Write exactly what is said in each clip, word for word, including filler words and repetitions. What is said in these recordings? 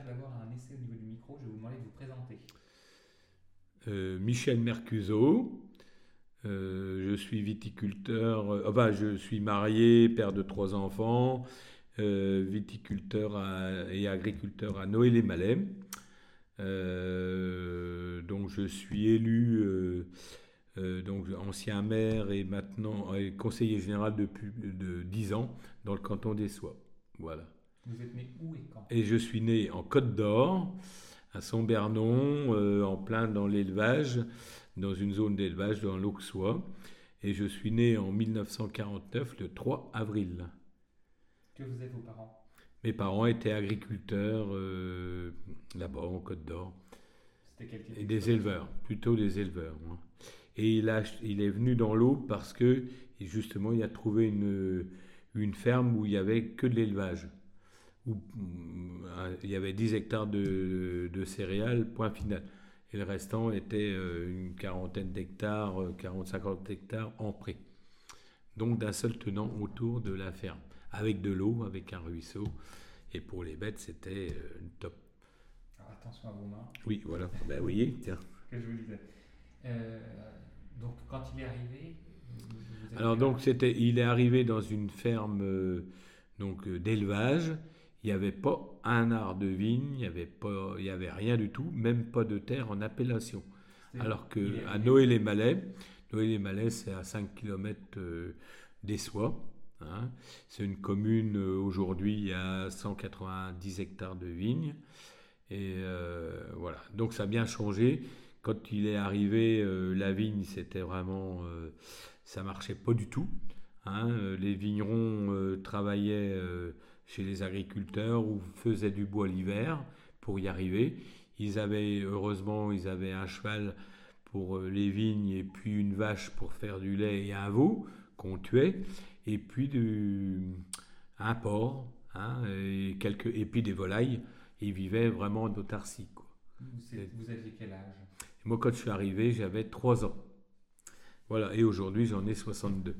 d'avoir un essai au niveau du micro, je vais vous demander de vous présenter. Euh, Michel Mercuzot, euh, je suis viticulteur, euh, enfin je suis marié, père de trois enfants, euh, viticulteur à- et agriculteur à Noël-les-Malais. Euh, donc je suis élu, euh, euh, donc ancien maire et maintenant euh, conseiller général depuis de dix ans dans le canton des Soies. Voilà. Vous êtes né où et quand? Et je suis né en Côte d'Or, à Saint-Bernon, euh, en plein dans l'élevage, dans une zone d'élevage dans l'Auxois. Et je suis né en mille neuf cent quarante-neuf, le trois avril. Que faisaient vos parents? Mes parents étaient agriculteurs euh, là-bas en Côte d'Or. C'était quel type Et des d'exploitation? éleveurs, plutôt des éleveurs. Hein. Et il, a, il est venu dans l'Aube parce que justement il a trouvé une, une ferme où il n'y avait que de l'élevage. Où euh, il y avait dix hectares de, de céréales, point final. Et le restant était euh, une quarantaine d'hectares, euh, quarante cinquante hectares en pré. Donc d'un seul tenant autour de la ferme. Avec de l'eau, avec un ruisseau. Et pour les bêtes, c'était euh, top. Alors, attention à vos mains, Oui, voilà. Ben oui, tiens. que je vous disais. Euh, donc, quand il est arrivé, vous, vous Alors aviez quel donc âge? c'était, il est arrivé dans une ferme euh, donc euh, d'élevage. Il n'y avait pas un art de vigne, il n'y avait pas, il y avait rien du tout, même pas de terre en appellation. C'était- Alors Il que est à arrivé où? Noël-les-Malais, Noël-les-Malais c'est à cinq kilomètres euh, des Soies. Hein. C'est une commune euh, aujourd'hui il y a cent quatre-vingt-dix hectares de vignes et euh, voilà. Donc ça a bien changé. Quand il est arrivé, euh, la vigne c'était vraiment euh, ça marchait pas du tout. Hein. Euh, Les vignerons euh, travaillaient euh, chez les agriculteurs ou faisaient du bois l'hiver pour y arriver. Ils avaient, heureusement, ils avaient un cheval pour euh, les vignes et puis une vache pour faire du lait et un veau qu'on tuait et puis du, un porc hein, et, quelques, et puis des volailles. Ils vivaient vraiment en autarcie. Quoi. Vous, Et êtes- vous aviez quel âge? moi, quand je suis arrivé, j'avais trois ans. Voilà, et aujourd'hui, j'en ai soixante-deux.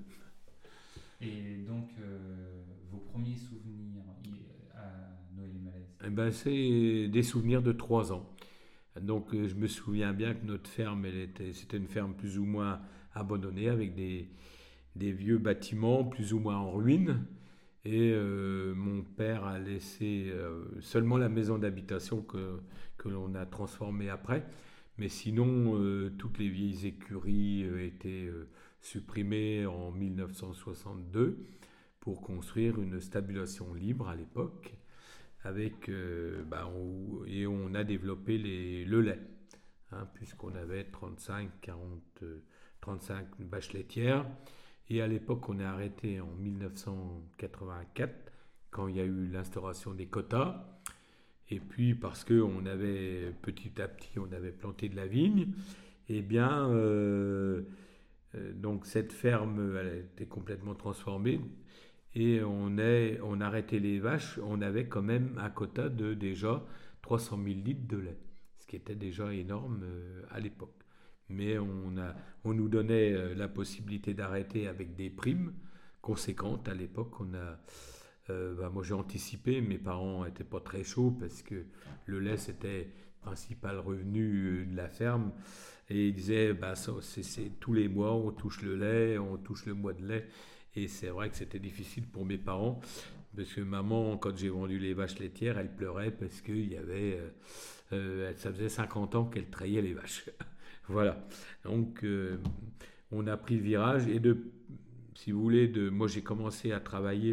Et donc, euh, vos premiers souvenirs i- à Noël et Malaise? Eh ben, c'est des souvenirs de trois ans. Donc, euh, je me souviens bien que notre ferme, elle était, c'était une ferme plus ou moins abandonnée avec des, des vieux bâtiments plus ou moins en ruine. Et euh, mon père a laissé euh, seulement la maison d'habitation que, que l'on a transformée après. Mais sinon, euh, toutes les vieilles écuries euh, étaient euh, supprimées en mille neuf cent soixante-deux pour construire une stabulation libre à l'époque. Avec, euh, bah, on- et on a développé les, le lait, hein, puisqu'on avait trente-cinq, quarante, euh, trente-cinq vaches laitières. Et à l'époque, on est arrêté en mille neuf cent quatre-vingt-quatre, quand il y a eu l'instauration des quotas. Et puis, parce qu'on avait, petit à petit, on avait planté de la vigne, et bien, euh, euh, donc cette ferme, elle a été complètement transformée. Et on, est, on arrêtait les vaches, on avait quand même un quota de déjà trois cent mille litres de lait, ce qui était déjà énorme euh, à l'époque. Mais on, a, on nous donnait euh, la possibilité d'arrêter avec des primes conséquentes. À l'époque, on a, euh, bah, moi j'ai anticipé, mes parents n'étaient pas très chauds parce que le lait c'était le principal revenu euh, de la ferme. Et ils disaient, bah, ça, c'est, c'est, tous les mois on touche le lait, on touche le mois de lait. Et c'est vrai que c'était difficile pour mes parents, parce que maman, quand j'ai vendu les vaches laitières, elle pleurait parce qu'il y avait, euh, euh, ça faisait cinquante ans qu'elle trayait les vaches. Voilà. Donc, euh, on a pris le virage et de, si vous voulez, de, moi j'ai commencé à travailler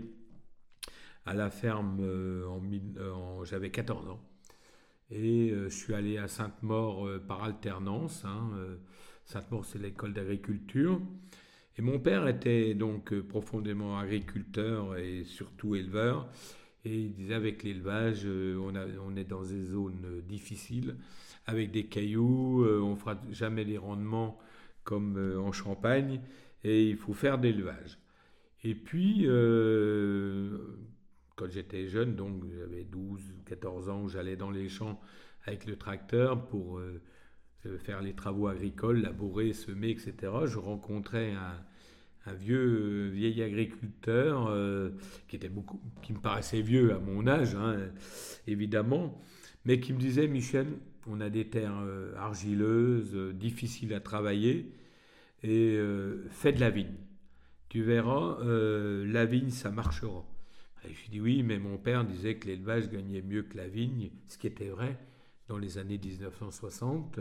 à la ferme euh, en, en j'avais quatorze ans. Et euh, je suis allé à Sainte-Maure euh, par alternance. Hein, euh, Sainte-Maure, c'est l'école d'agriculture. Et mon père était donc euh, profondément agriculteur et surtout éleveur. Et il disait avec l'élevage, euh, on, a- on est dans des zones euh, difficiles, avec des cailloux, euh, on ne fera jamais des rendements comme euh, en Champagne, et il faut faire de l'élevage. Et puis, euh, quand j'étais jeune, donc j'avais douze, quatorze ans, j'allais dans les champs avec le tracteur pour euh, euh, faire les travaux agricoles, labourer, semer, et cetera. Je rencontrais un, un vieux euh, vieil agriculteur euh, qui était beaucoup, qui me paraissait vieux à mon âge, hein, évidemment, mais qui me disait, Michel, on a des terres euh, argileuses, euh, difficiles à travailler, et euh, fais de la vigne. Tu verras, euh, la vigne, ça marchera. Et je lui dis oui, mais mon père disait que l'élevage gagnait mieux que la vigne, ce qui était vrai dans les années dix-neuf cent soixante.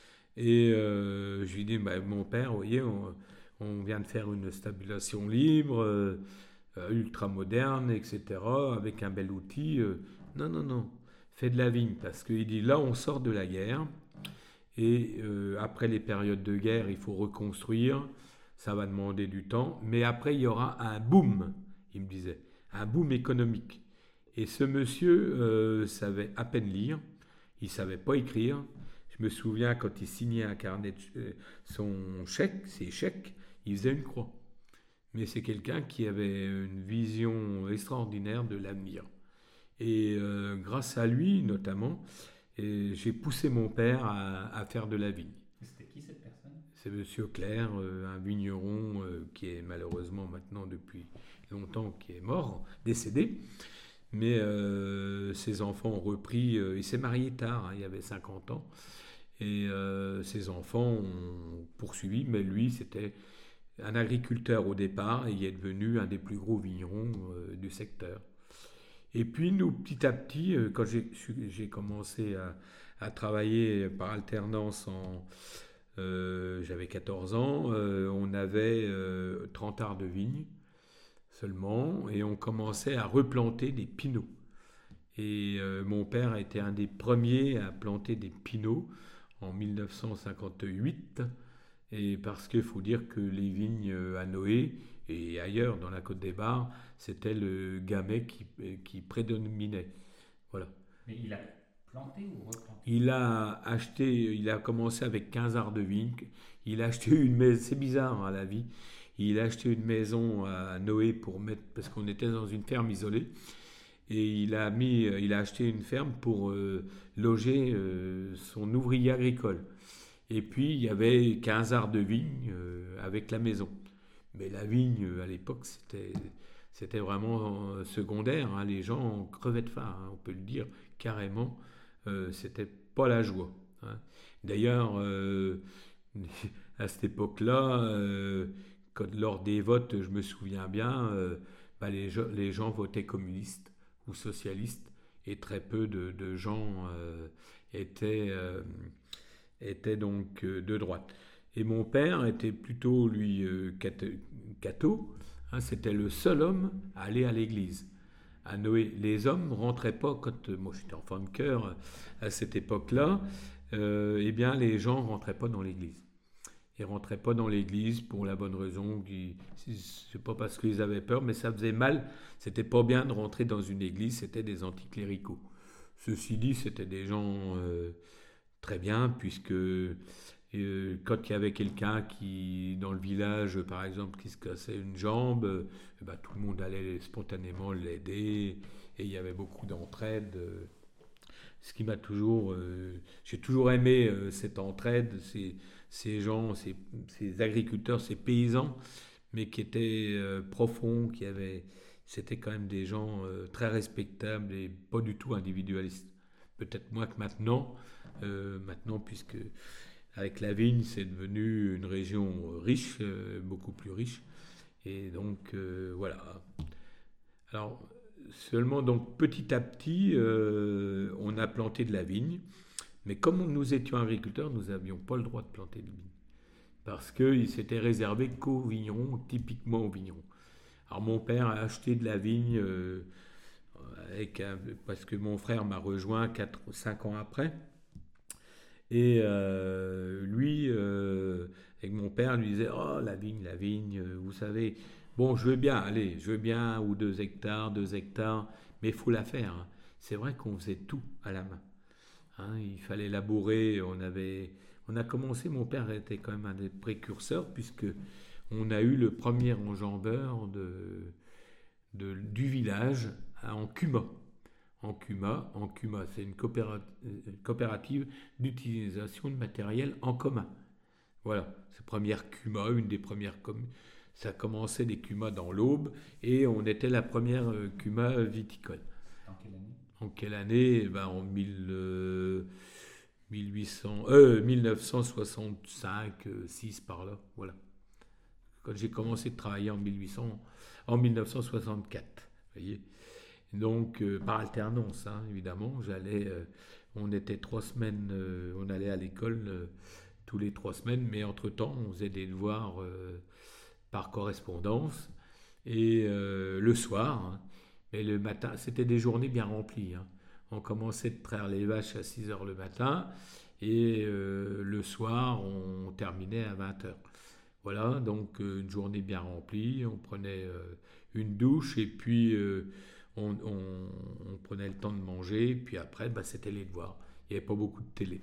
Et euh, je lui dis, bah, mon père, vous voyez, on, on vient de faire une stabulation libre, euh, ultra moderne, et cetera, avec un bel outil. Euh, non, non, non, fais de la vigne, parce qu'il dit, là, on sort de la guerre, et euh, après les périodes de guerre, il faut reconstruire, ça va demander du temps, mais après, il y aura un boom, il me disait, un boom économique. Et ce monsieur euh, savait à peine lire, il ne savait pas écrire. Je me souviens quand il signait un carnet, de, son chèque, ses chèques, il faisait une croix. Mais c'est quelqu'un qui avait une vision extraordinaire de l'avenir. Et euh, grâce à lui, notamment, et j'ai poussé mon père à, à faire de la vigne. C'était qui cette personne? C'est Monsieur Clair, euh, un vigneron euh, qui est malheureusement maintenant depuis longtemps qui est mort, décédé. Mais euh, ses enfants ont repris. Euh, il s'est marié tard, hein, il avait cinquante ans. Et euh, ses enfants ont poursuivi, mais lui, c'était un agriculteur au départ et il est devenu un des plus gros vignerons euh, du secteur. Et puis, nous, petit à petit, euh, quand j'ai, j'ai commencé à, à travailler par alternance, en, euh, j'avais quatorze ans, euh, on avait euh, trente arts de vigne seulement et on commençait à replanter des pinots. Et euh, mon père a été un des premiers à planter des pinots en dix-neuf cent cinquante-huit, et parce qu'il faut dire que les vignes à Noé et ailleurs dans la Côte des Bars, c'était le gamay qui, qui prédominait. Voilà. Mais il a planté ou replanté? Il a acheté, il a commencé avec quinze arts de vigne. Il a acheté une maison, c'est bizarre hein, la vie. Il a acheté une maison à Noé pour mettre, parce qu'on était dans une ferme isolée. Et il a, mis, il a acheté une ferme pour euh, loger euh, son ouvrier agricole. Et puis, il y avait quinze arts de vigne euh, avec la maison. Mais la vigne, euh, à l'époque, c'était, c'était vraiment euh, secondaire. Hein. Les gens crevaient de faim, hein, on peut le dire carrément. Euh, c'était pas la joie. Hein. D'ailleurs, euh, à cette époque-là, euh, quand, lors des votes, je me souviens bien, euh, bah, les, les gens votaient communistes ou socialistes, et très peu de, de gens euh, étaient, euh, étaient donc euh, de droite. Et mon père était plutôt, lui, euh, catho, hein, c'était le seul homme à aller à l'église. À Noé, les hommes ne rentraient pas, quand moi j'étais enfant de cœur à cette époque-là, euh, eh bien les gens ne rentraient pas dans l'église. Ils ne rentraient pas dans l'église pour la bonne raison, qui, c'est pas parce qu'ils avaient peur, mais ça faisait mal. C'était pas bien de rentrer dans une église, c'était des anticléricaux. Ceci dit, c'était des gens euh, très bien, puisque euh, quand il y avait quelqu'un qui, dans le village, par exemple, qui se cassait une jambe, euh, ben, tout le monde allait spontanément l'aider, et il y avait beaucoup d'entraide. Euh, ce qui m'a toujours... Euh, j'ai toujours aimé euh, cette entraide, c'est ces gens, ces, ces agriculteurs, ces paysans, mais qui étaient euh, profonds, qui avaient, c'était quand même des gens euh, très respectables et pas du tout individualistes. Peut-être moins que maintenant, euh, maintenant puisque avec la vigne, c'est devenu une région riche, euh, beaucoup plus riche, et donc euh, voilà. Alors seulement donc petit à petit, euh, on a planté de la vigne. Mais comme nous étions agriculteurs, nous n'avions pas le droit de planter de vigne. Parce qu'il s'était réservé qu'aux vignerons, typiquement aux vignerons. Alors mon père a acheté de la vigne, euh, avec un, parce que mon frère m'a rejoint quatre cinq ans après. Et euh, lui, euh, avec mon père, lui disait « Oh, la vigne, la vigne, vous savez, bon, je veux bien, allez, je veux bien un ou deux hectares, deux hectares, mais il faut la faire. Hein. » C'est vrai qu'on faisait tout à la main. Hein, il fallait labourer, on avait, on a commencé, mon père était quand même un des précurseurs, puisque on a eu le premier enjambeur de, de, du village en Cuma. En Cuma, en Cuma, c'est une coopérative, coopérative d'utilisation de matériel en commun. Voilà, c'est la première Cuma, une des premières communes. Ça commençait des Cumas dans l'Aube, et on était la première Cuma viticole. Dans quelle année ? En quelle année? Eh ben, en mille, euh, mille huit cents, euh, mille neuf cent soixante-cinq, euh, six par là. Voilà. Quand j'ai commencé de travailler en mille huit cents, en mille neuf cent soixante-quatre. Vous voyez. Donc, euh, par alternance, hein, évidemment. J'allais, euh, on était trois semaines, euh, on allait à l'école euh, tous les trois semaines, mais entre-temps, on faisait des devoirs euh, par correspondance. Et euh, le soir, hein, mais le matin, c'était des journées bien remplies, hein. On commençait de traire les vaches à six heures le matin et euh, le soir, on terminait à vingt heures. Voilà, donc euh, une journée bien remplie. On prenait euh, une douche et puis euh, on, on- on prenait le temps de manger. Puis après, bah, c'était les devoirs. Il n'y avait pas beaucoup de télé.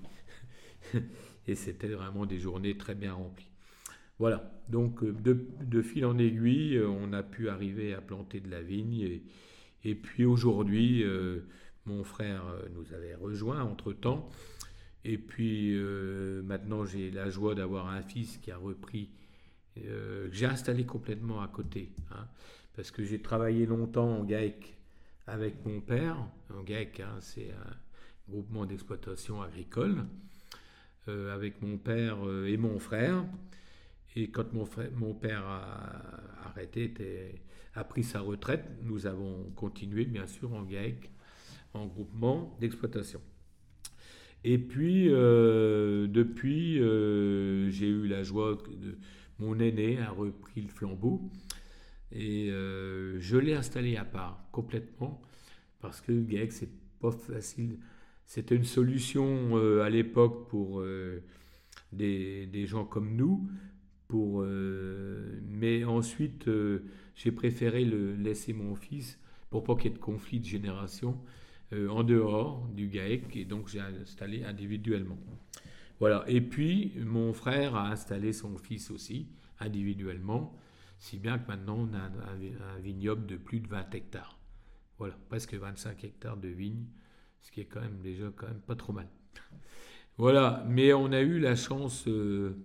Et c'était vraiment des journées très bien remplies. Voilà, donc euh, de, de fil en aiguille, euh, on a pu arriver à planter de la vigne. Et, et puis aujourd'hui, euh, mon frère euh, nous avait rejoints entre-temps. Et puis euh, maintenant, j'ai la joie d'avoir un fils qui a repris, euh, que j'ai installé complètement à côté, hein, parce que j'ai travaillé longtemps en GAEC avec mon père. En GAEC, hein, c'est un groupement d'exploitation agricole, euh, avec mon père euh, et mon frère. Et quand mon, frère, mon père a arrêté, était- a pris sa retraite, nous avons continué, bien sûr, en GAEC, en groupement d'exploitation. Et puis, euh, depuis, euh, j'ai eu la joie que de, mon aîné a repris le flambeau et euh, je l'ai installé à part complètement parce que GAEC, c'est pas facile. C'était une solution euh, à l'époque pour euh, des, des gens comme nous, pour, euh, mais ensuite, euh, j'ai préféré le laisser mon fils pour pas qu'il y ait de conflit de génération euh, en dehors du GAEC et donc j'ai installé individuellement. Voilà. Et puis, mon frère a installé son fils aussi individuellement, si bien que maintenant on a un, un- un vignoble de plus de vingt hectares. Voilà, presque vingt-cinq hectares de vignes, ce qui est quand même déjà quand même pas trop mal. Voilà, mais on a eu la chance euh,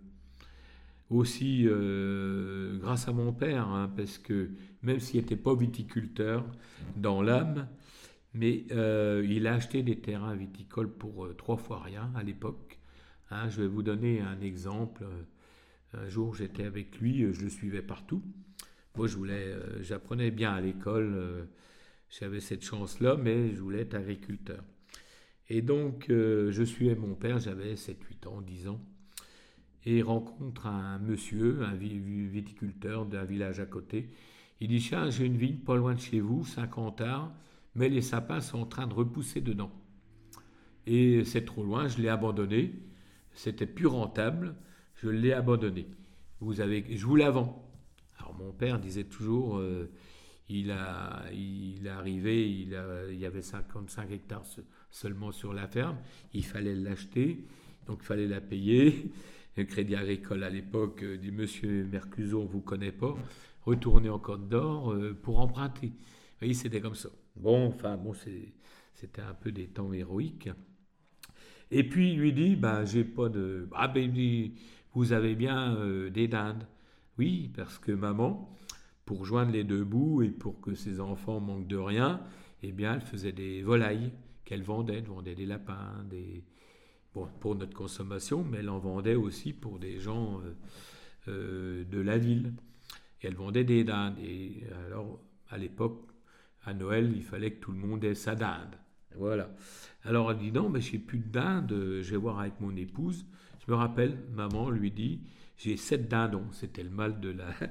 aussi euh, grâce à mon père, hein, parce que même s'il n'était pas viticulteur dans l'âme, mais euh, il a acheté des terrains viticoles pour euh, trois fois rien à l'époque. Hein, je vais vous donner un exemple. Un jour, j'étais avec lui, euh, je le suivais partout. Moi, je voulais, euh, j'apprenais bien à l'école, euh, j'avais cette chance-là, mais je voulais être agriculteur. Et donc, euh, je suivais mon père, j'avais sept, huit ans, dix ans, et il rencontre un monsieur, un viticulteur d'un village à côté. Il dit, tiens, j'ai une vigne pas loin de chez vous, cinquante arts, mais les sapins sont en train de repousser dedans. Et c'est trop loin, je l'ai abandonné. C'était plus rentable, je l'ai abandonné. Vous avez, je vous la vends. Alors mon père disait toujours, euh, il a, il est arrivé, il, a- il y avait cinquante-cinq hectares se- seulement sur la ferme, il fallait l'acheter, donc il fallait la payer. Le Crédit Agricole à l'époque euh, dit Monsieur Mercuzon, on ne vous connaît pas, retournez en Côte d'Or euh, pour emprunter. Vous voyez, c'était comme ça. Bon, enfin, bon, c'est- c'était un peu des temps héroïques. Et puis il lui dit, bah, j'ai pas de... Ah ben il dit, vous avez bien euh, des dindes. Oui, parce que maman, pour joindre les deux bouts et pour que ses enfants manquent de rien, eh bien elle faisait des volailles qu'elle vendait. Elle vendait des lapins, des... Bon, pour notre consommation, mais elle en vendait aussi pour des gens euh, euh, de la ville. Et elle vendait des dindes. Et alors, à l'époque, à Noël, il fallait que tout le monde ait sa dinde. Voilà. Alors elle dit non, mais j'ai plus de dinde, je vais voir avec mon épouse. Je me rappelle, maman lui dit, j'ai sept dindons. C'était le mal de la,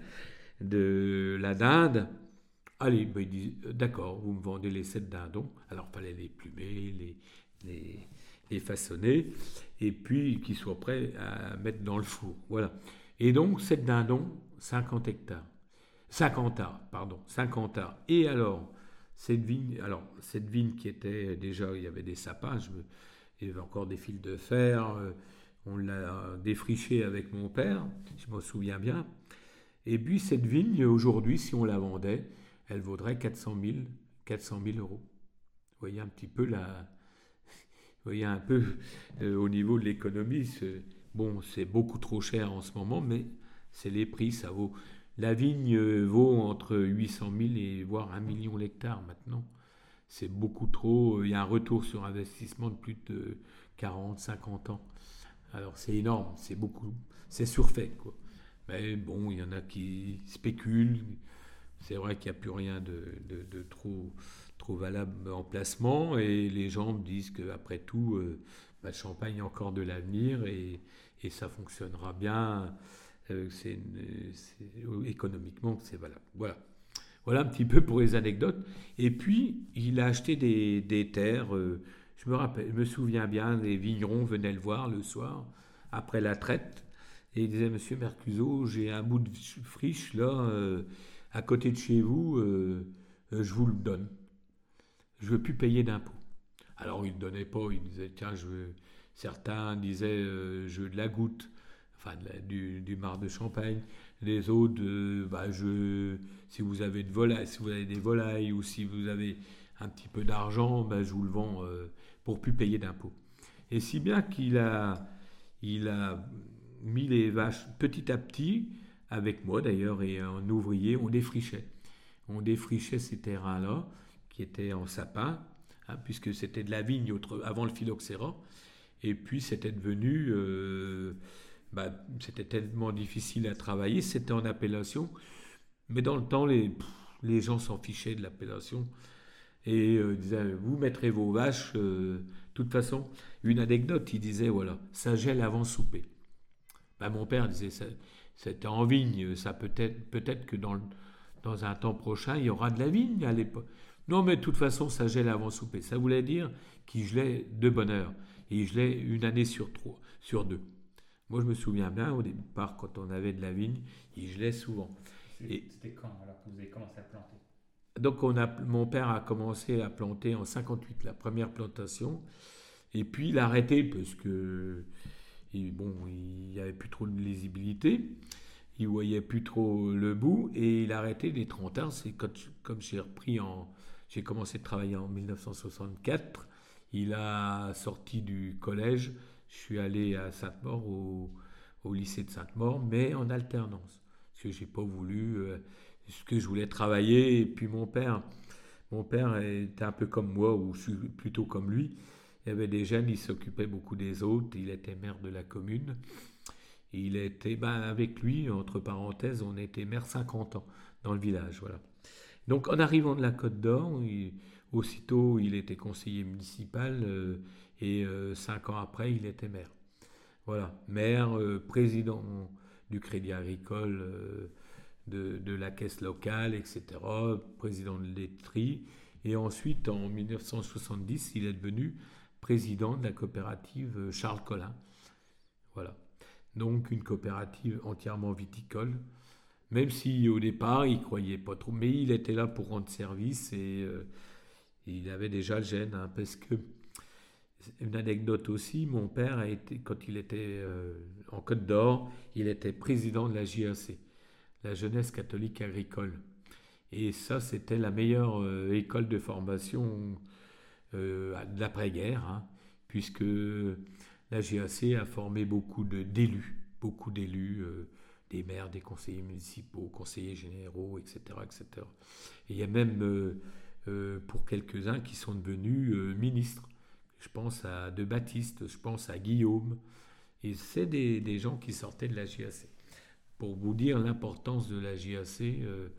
de la dinde. Allez, ben, il dit, d'accord, vous me vendez les sept dindons. Alors il fallait les plumer, les, les, les façonner, et puis qu'ils soient prêts à mettre dans le four. Voilà. Et donc, sept dindons, cinquante hectares. cinquante arts, pardon, cinquante arts. Et alors, cette vigne, alors, cette vigne qui était déjà, il y avait des sapins, je me- il y avait encore des fils de fer, euh, on l'a défrichée avec mon père, je m'en souviens bien. Et puis cette vigne, aujourd'hui, si on la vendait, elle vaudrait quatre cent mille, quatre cent mille euros. Vous voyez un petit peu la, vous voyez un peu euh, au niveau de l'économie, c'est- bon, c'est beaucoup trop cher en ce moment, mais c'est les prix, ça vaut. La vigne euh, vaut entre huit cent mille et voire un million l'hectare maintenant. c'est beaucoup trop. Il y a un retour sur investissement de plus de quarante, cinquante ans. Alors c'est énorme, c'est beaucoup, c'est surfait, quoi. Mais bon, il y en a qui spéculent. C'est vrai qu'il n'y a plus rien de, de, de trop, trop valable en placement, et les gens me disent qu'après tout, euh, bah, Champagne a encore de l'avenir, et, et ça fonctionnera bien. Euh, c'est, c'est, économiquement, c'est valable. Voilà. Voilà un petit peu pour les anecdotes. Et puis, il a acheté des, des terres. Euh, je me rappelle, je me souviens bien, les vignerons venaient le voir le soir, après la traite, et il disait, Monsieur Mercuzot, j'ai un bout de friche là, euh, à côté de chez vous, euh, euh, je vous le donne. Je ne veux plus payer d'impôts. Alors, il ne donnait pas, il disait, tiens, je veux... Certains disaient, euh, je veux de la goutte, enfin de la- du, du marc de Champagne. Les autres, euh, bah, je, si vous avez de volaille, si vous avez des volailles, ou si vous avez un petit peu d'argent, bah, je vous le vends euh, pour plus payer d'impôts. Et si bien qu'il a, il a mis les vaches petit à petit, avec moi d'ailleurs et un ouvrier, on défrichait. On défrichait ces terrains-là, qui étaient en sapin, hein, puisque c'était de la vigne autre- avant le phylloxéra. Et puis c'était devenu, euh, bah, c'était tellement difficile à travailler, c'était en appellation, mais dans le temps, les, pff, les gens s'en fichaient de l'appellation, et euh, disaient, vous mettrez vos vaches, euh, de toute façon, une anecdote, il disait, voilà, ça gèle avant souper. Ben, mon père disait, ça, c'était en vigne, ça peut-être, peut-être que dans, le- dans un temps prochain, il y aura de la vigne à l'époque. Non, mais de toute façon, ça gèle avant souper. Ça voulait dire qu'il gelait de bonne heure. Et il gelait une année sur trois, sur deux. Moi, je me souviens bien, au départ, quand on avait de la vigne, il gelait souvent. Et C'était quand alors que vous avez commencé à planter? donc, on a, mon père a commencé à planter en cinquante-huit, la première plantation. Et puis, il a arrêté parce que, il, bon, il n'y avait plus trop de lisibilité. Il voyait plus trop le bout, et il a arrêté les trente ans. C'est quand, comme j'ai repris en, j'ai commencé de travailler en mille neuf cent soixante-quatre. Il a sorti du collège. Je suis allé à Sainte-Maure, au, au lycée de Sainte-Maure, mais en alternance, parce que j'ai pas voulu, euh, parce que je voulais travailler. Et puis mon père, mon père était un peu comme moi, ou je suis plutôt comme lui. Il y avait des jeunes, il s'occupait beaucoup des autres. Il était maire de la commune. Il était, ben, avec lui, entre parenthèses, on était maire cinquante ans dans le village. Voilà. Donc en arrivant de la Côte d'Or, il- aussitôt il était conseiller municipal, euh, et euh, cinq ans après il était maire. Voilà, maire, euh, président du Crédit Agricole, euh, de, de la caisse locale, et cetera, président de l'Etri. Et ensuite, en mille neuf cent soixante-dix, il est devenu président de la coopérative Charles Collin. Voilà. Donc une coopérative entièrement viticole, même si au départ il croyait pas trop, mais il était là pour rendre service, et euh, il avait déjà le gène, hein, parce que une anecdote aussi, mon père a été, quand il était euh, en Côte d'Or, il était président de la J A C, la Jeunesse catholique agricole. Et ça, c'était la meilleure euh, école de formation euh, de l'après-guerre, hein, puisque la G A C a formé beaucoup de, d'élus, beaucoup d'élus, euh, des maires, des conseillers municipaux, conseillers généraux, et cetera, et cetera. Et il y a même, euh, euh, pour quelques-uns, qui sont devenus euh, ministres. Je pense à De Baptiste, je pense à Guillaume. Et c'est des, des gens qui sortaient de la J A C. Pour vous dire l'importance de la J A C, euh,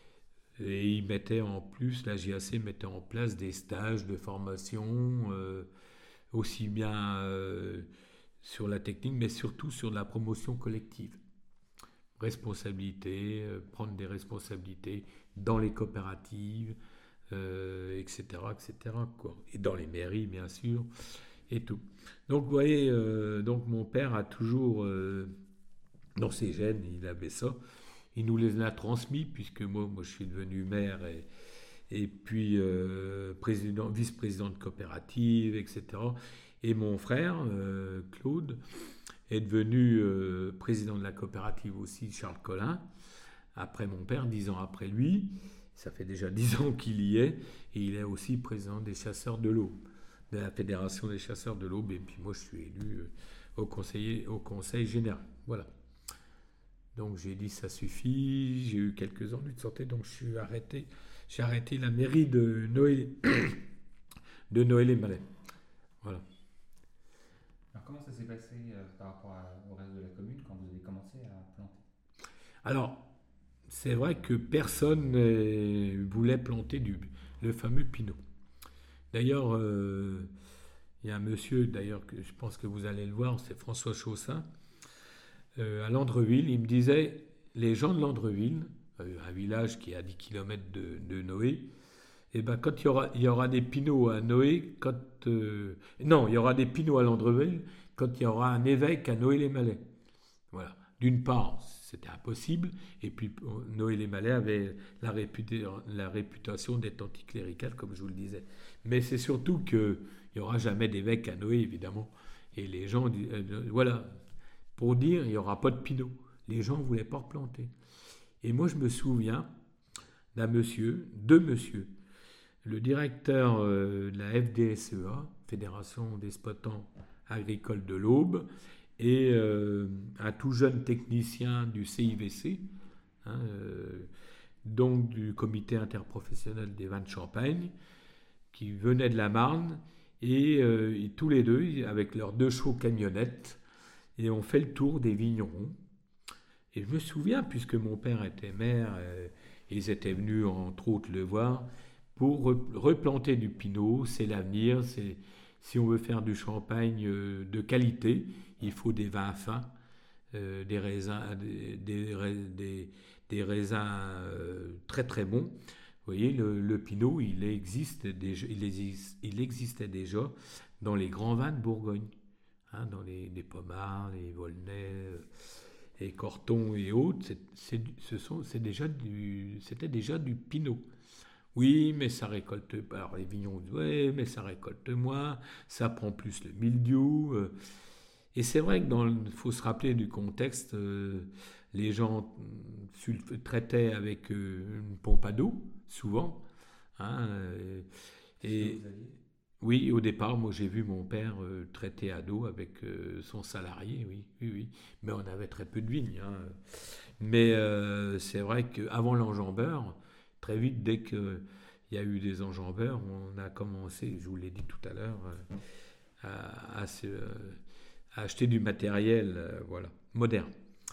et ils mettaient en plus, la J A C mettait en place des stages de formation, euh, aussi bien euh, sur la technique, mais surtout sur la promotion collective. Responsabilité, euh, prendre des responsabilités dans les coopératives, euh, et cetera, et cetera, quoi. Et dans les mairies, bien sûr, et tout. Donc, vous voyez, euh, donc mon père a toujours, euh, dans ses gènes, il avait ça. Il nous les a transmis, puisque moi, moi je suis devenu maire, et, et puis euh, président, vice-président de coopérative, et cetera. Et mon frère, euh, Claude, est devenu euh, président de la coopérative aussi, Charles Collin, après mon père, dix ans après lui. Ça fait déjà dix ans qu'il y est, et il est aussi président des chasseurs de l'Aube, de la Fédération des chasseurs de l'Aube, et puis moi je suis élu euh, au, conseiller, au conseil général. Voilà. Donc j'ai dit ça suffit, j'ai eu quelques ennuis de santé, donc je suis arrêté. j'ai arrêté la mairie de Noé, de Noël-les-Malais. Voilà. Alors comment ça s'est passé euh, par rapport à- au reste de la commune quand vous avez commencé à planter? Alors, c'est vrai que personne ne voulait planter du, le fameux pinot. D'ailleurs, euh, il y a un monsieur, d'ailleurs, que je pense que vous allez le voir, c'est François Chaussin, euh, à Landreville. Il me disait, les gens de Landreville, euh, un village qui est à dix kilomètres de, de Noé, et ben quand il y aura, il y aura des pinots à Noé, quand, euh, non, il y aura des pinots à Landreville quand il y aura un évêque à Noé-les-Malais. Voilà. D'une part, c'était impossible, et puis Noé-les-Malais avait la, réputé- la réputation d'être anticlérical, comme je vous le disais. Mais c'est surtout qu'il n'y aura jamais d'évêque à Noé, évidemment. Et les gens, euh, voilà, pour dire, il n'y aura pas de pinot. Les gens ne voulaient pas replanter. Et moi, je me souviens d'un monsieur, deux messieurs, le directeur euh, de la F D S E A, Fédération des exploitants agricoles de l'Aube, et euh, un tout jeune technicien du C I V C, hein, euh, donc du comité interprofessionnel des vins de Champagne, qui venaient de la Marne, et, euh, et tous les deux, avec leurs deux chevaux camionnettes, et ont fait le tour des vignerons. Et je me souviens, puisque mon père était maire, euh, ils étaient venus entre autres le voir, pour replanter du pinot, c'est l'avenir, c'est, si on veut faire du champagne euh, de qualité, il faut des vins fins, euh, des raisins, des, des, des, des raisins euh, très très bons. Vous voyez, le, le pinot, il, existe déjà, il, existe, il existait déjà dans les grands vins de Bourgogne, hein, dans les, les Pommards, les Volnay, les Cortons et autres. C'est, c'est, ce sont, c'est déjà du, c'était déjà du pinot. Oui, mais ça récolte. Alors les vignerons disent ouais, mais ça récolte moins, ça prend plus le mildiou. euh. Et c'est vrai que dans, il faut se rappeler du contexte. euh, les gens sulf- traitaient avec euh, une pompe à d'eau, souvent. hein, euh, C'est ce que et vous aviez? oui, au départ, moi j'ai vu mon père euh, traiter à d'eau avec euh, son salarié, oui, oui, oui. Mais on avait très peu de vignes. hein. Mais euh, c'est vrai qu'avant l'enjambeur, très vite, dès qu'il y a eu des enjambeurs, on a commencé, je vous l'ai dit tout à l'heure, euh, à, à se- euh, à acheter du matériel euh, voilà, moderne.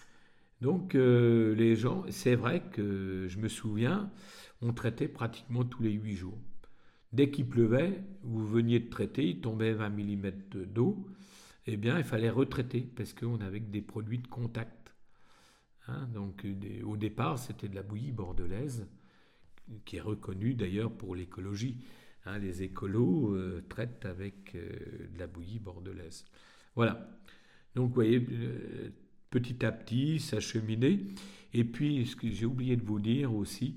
Donc euh, les gens, c'est vrai que je me souviens, on traitait pratiquement tous les huit jours. Dès qu'il pleuvait, vous veniez de traiter, il tombait vingt millimètres d'eau, eh bien il fallait retraiter parce qu'on avait que des produits de contact. hein. Donc des- au départ, c'était de la bouillie bordelaise, qui est reconnue d'ailleurs pour l'écologie. hein. Les écolos euh, traitent avec euh, de la bouillie bordelaise. Voilà. Donc vous voyez, euh, petit à petit, ça cheminait. Et puis, ce que j'ai oublié de vous dire aussi,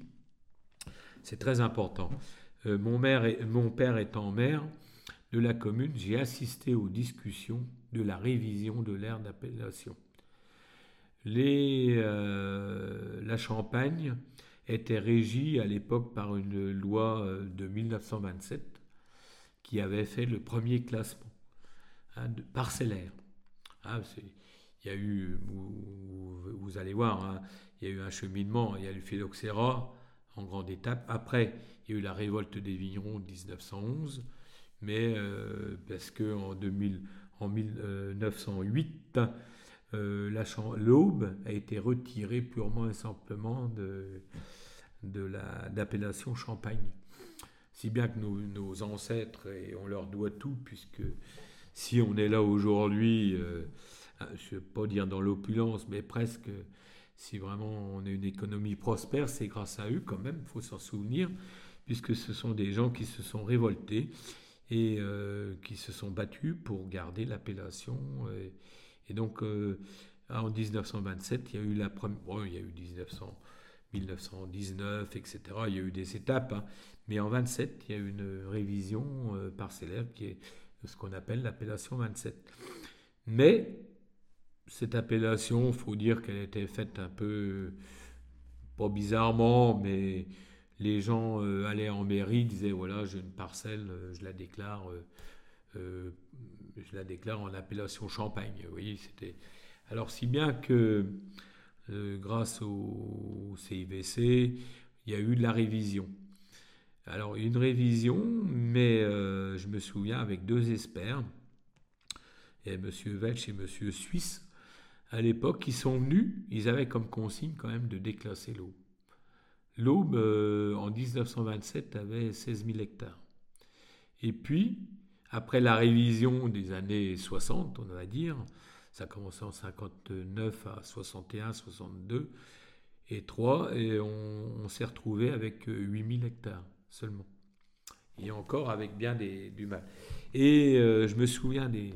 c'est très important. Euh, mon, mère et- mon père étant maire de la commune, j'ai assisté aux discussions de la révision de l'aire d'appellation. Les, euh, la Champagne était régie à l'époque par une loi euh, de mille neuf cent vingt-sept qui avait fait le premier classement hein, de- parcellaire. Hein, c'est- il y a eu, vous, vous- vous allez voir, hein, il y a eu un cheminement, il y a eu le phylloxéra en grande étape. Après, il y a eu la révolte des vignerons de dix-neuf cent onze, mais euh, parce que en, deux mille, en mille neuf cent huit, euh, la Cham- l'Aube a été retirée purement et simplement de, de la, d'appellation Champagne. Si bien que nos, nos ancêtres, et on leur doit tout, puisque si on est là aujourd'hui, euh, je ne veux pas dire dans l'opulence, mais presque, si vraiment on a une économie prospère, c'est grâce à eux quand même, il faut s'en souvenir, puisque ce sont des gens qui se sont révoltés et euh, qui se sont battus pour garder l'appellation. Et, et donc, euh, en dix-neuf cent vingt-sept, il y a eu la première... Bon, il y a eu dix-neuf cents, mille neuf cent dix-neuf, et cetera. Il y a eu des étapes, hein. Mais en vingt-sept, il y a eu une révision euh, parcellaire qui est ce qu'on appelle l'appellation vingt-sept. Mais cette appellation, il faut dire qu'elle était faite un peu, pas bizarrement, mais les gens euh, allaient en mairie, disaient voilà, j'ai une parcelle, euh, je la déclare, euh, euh, je la déclare en appellation Champagne. Vous voyez, c'était alors si bien que euh, grâce au C I V C, il y a eu de la révision. Alors, une révision, mais euh, je me souviens avec deux experts, et M. Welch et M. Suisse, à l'époque, qui sont venus, ils avaient comme consigne quand même de déclasser l'Aube. L'Aube, euh, en dix-neuf cent vingt-sept, avait seize mille hectares. Et puis, après la révision des années soixante, on va dire, ça a commencé en cinquante-neuf à soixante et un, soixante-deux, et trois, et on, on s'est retrouvé avec huit mille hectares seulement. Et encore avec bien des, du mal. Et euh, je me souviens des,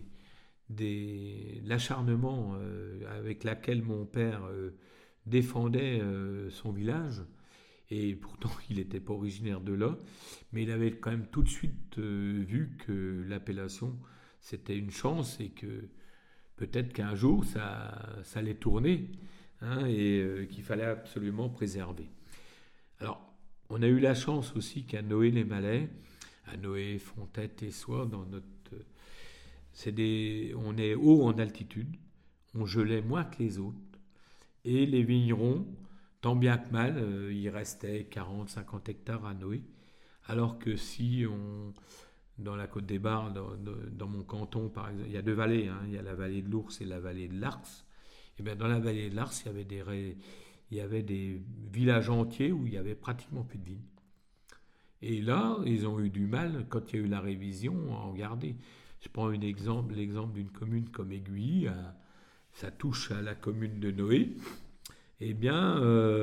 des, l'acharnement euh, avec lequel mon père euh, défendait euh, son village. Et pourtant, il n'était pas originaire de là. Mais il avait quand même tout de suite euh, vu que l'appellation, c'était une chance et que peut-être qu'un jour, ça, ça allait tourner, hein, et euh, qu'il fallait absolument préserver. Alors, on a eu la chance aussi qu'à Noé-les-Malais, à Noé, Fontette et Soie, dans notre, c'est des, on est haut en altitude, on gelait moins que les autres, et les vignerons, tant bien que mal, euh, il restait quarante à cinquante hectares à Noé, alors que si on, dans la Côte des Bars, dans, dans mon canton par exemple, il y a deux vallées, hein, il y a la vallée de l'Ours et la vallée de l'Ars, et bien dans la vallée de l'Ars, il y avait des ré, il y avait des villages entiers où il n'y avait pratiquement plus de vignes. Et là, ils ont eu du mal, quand il y a eu la révision, à en garder. Je prends un exemple, l'exemple d'une commune comme Aiguilly, ça touche à la commune de Noé. Eh bien,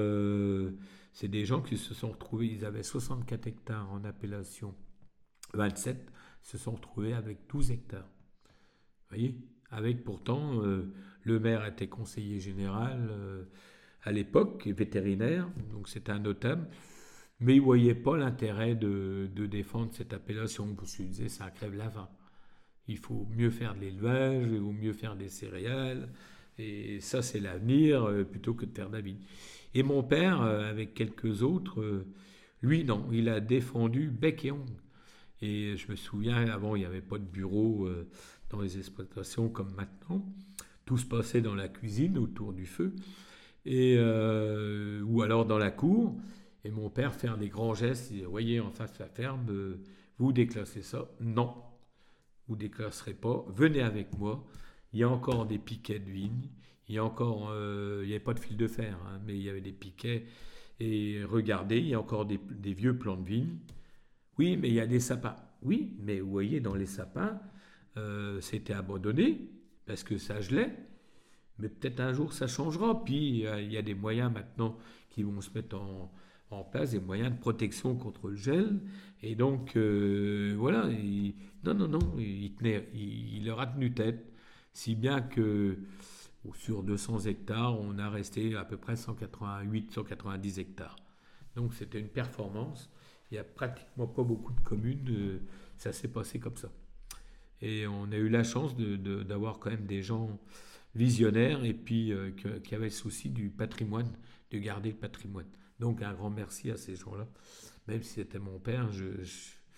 euh, c'est des gens qui se sont retrouvés, ils avaient soixante-quatre hectares en appellation vingt-sept, se sont retrouvés avec douze hectares. Vous voyez ? Avec pourtant, euh, le maire était conseiller général, euh, à l'époque, vétérinaire, donc c'était un notable, mais il ne voyait pas l'intérêt de, de défendre cette appellation, parce qu'il disait ça crève la faim. Il faut mieux faire de l'élevage, il vaut mieux faire des céréales, et ça c'est l'avenir, euh, plutôt que de faire de la vigne. Et mon père, euh, avec quelques autres, euh, lui non, il a défendu bec et ongle. Et je me souviens, avant il n'y avait pas de bureau euh, dans les exploitations comme maintenant, tout se passait dans la cuisine, autour du feu, et, euh, ou alors dans la cour, et mon père faire des grands gestes, il disait, voyez en face de la ferme, euh, vous déclassez ça, non, vous ne déclasserez pas, venez avec moi, il y a encore des piquets de vigne, il y a encore, euh, il n'y avait pas de fil de fer, hein, mais il y avait des piquets, et regardez, il y a encore des, des vieux plants de vigne, oui, mais il y a des sapins, oui, mais vous voyez, dans les sapins, euh, c'était abandonné, parce que ça gelait, mais peut-être un jour ça changera. Puis euh, il y a des moyens maintenant qui vont se mettre en, en place, des moyens de protection contre le gel. Et donc, euh, voilà, il, non, non, non, il, tenait, il, il leur a tenu tête, si bien que sur deux cents hectares, on a resté à peu près cent quatre-vingt-huit, cent quatre-vingt-dix hectares. Donc c'était une performance. Il n'y a pratiquement pas beaucoup de communes, euh, ça s'est passé comme ça. Et on a eu la chance de, de, d'avoir quand même des gens visionnaires et puis euh, que, qui avaient le souci du patrimoine, de garder le patrimoine. Donc un grand merci à ces gens-là. Même si c'était mon père, je, je,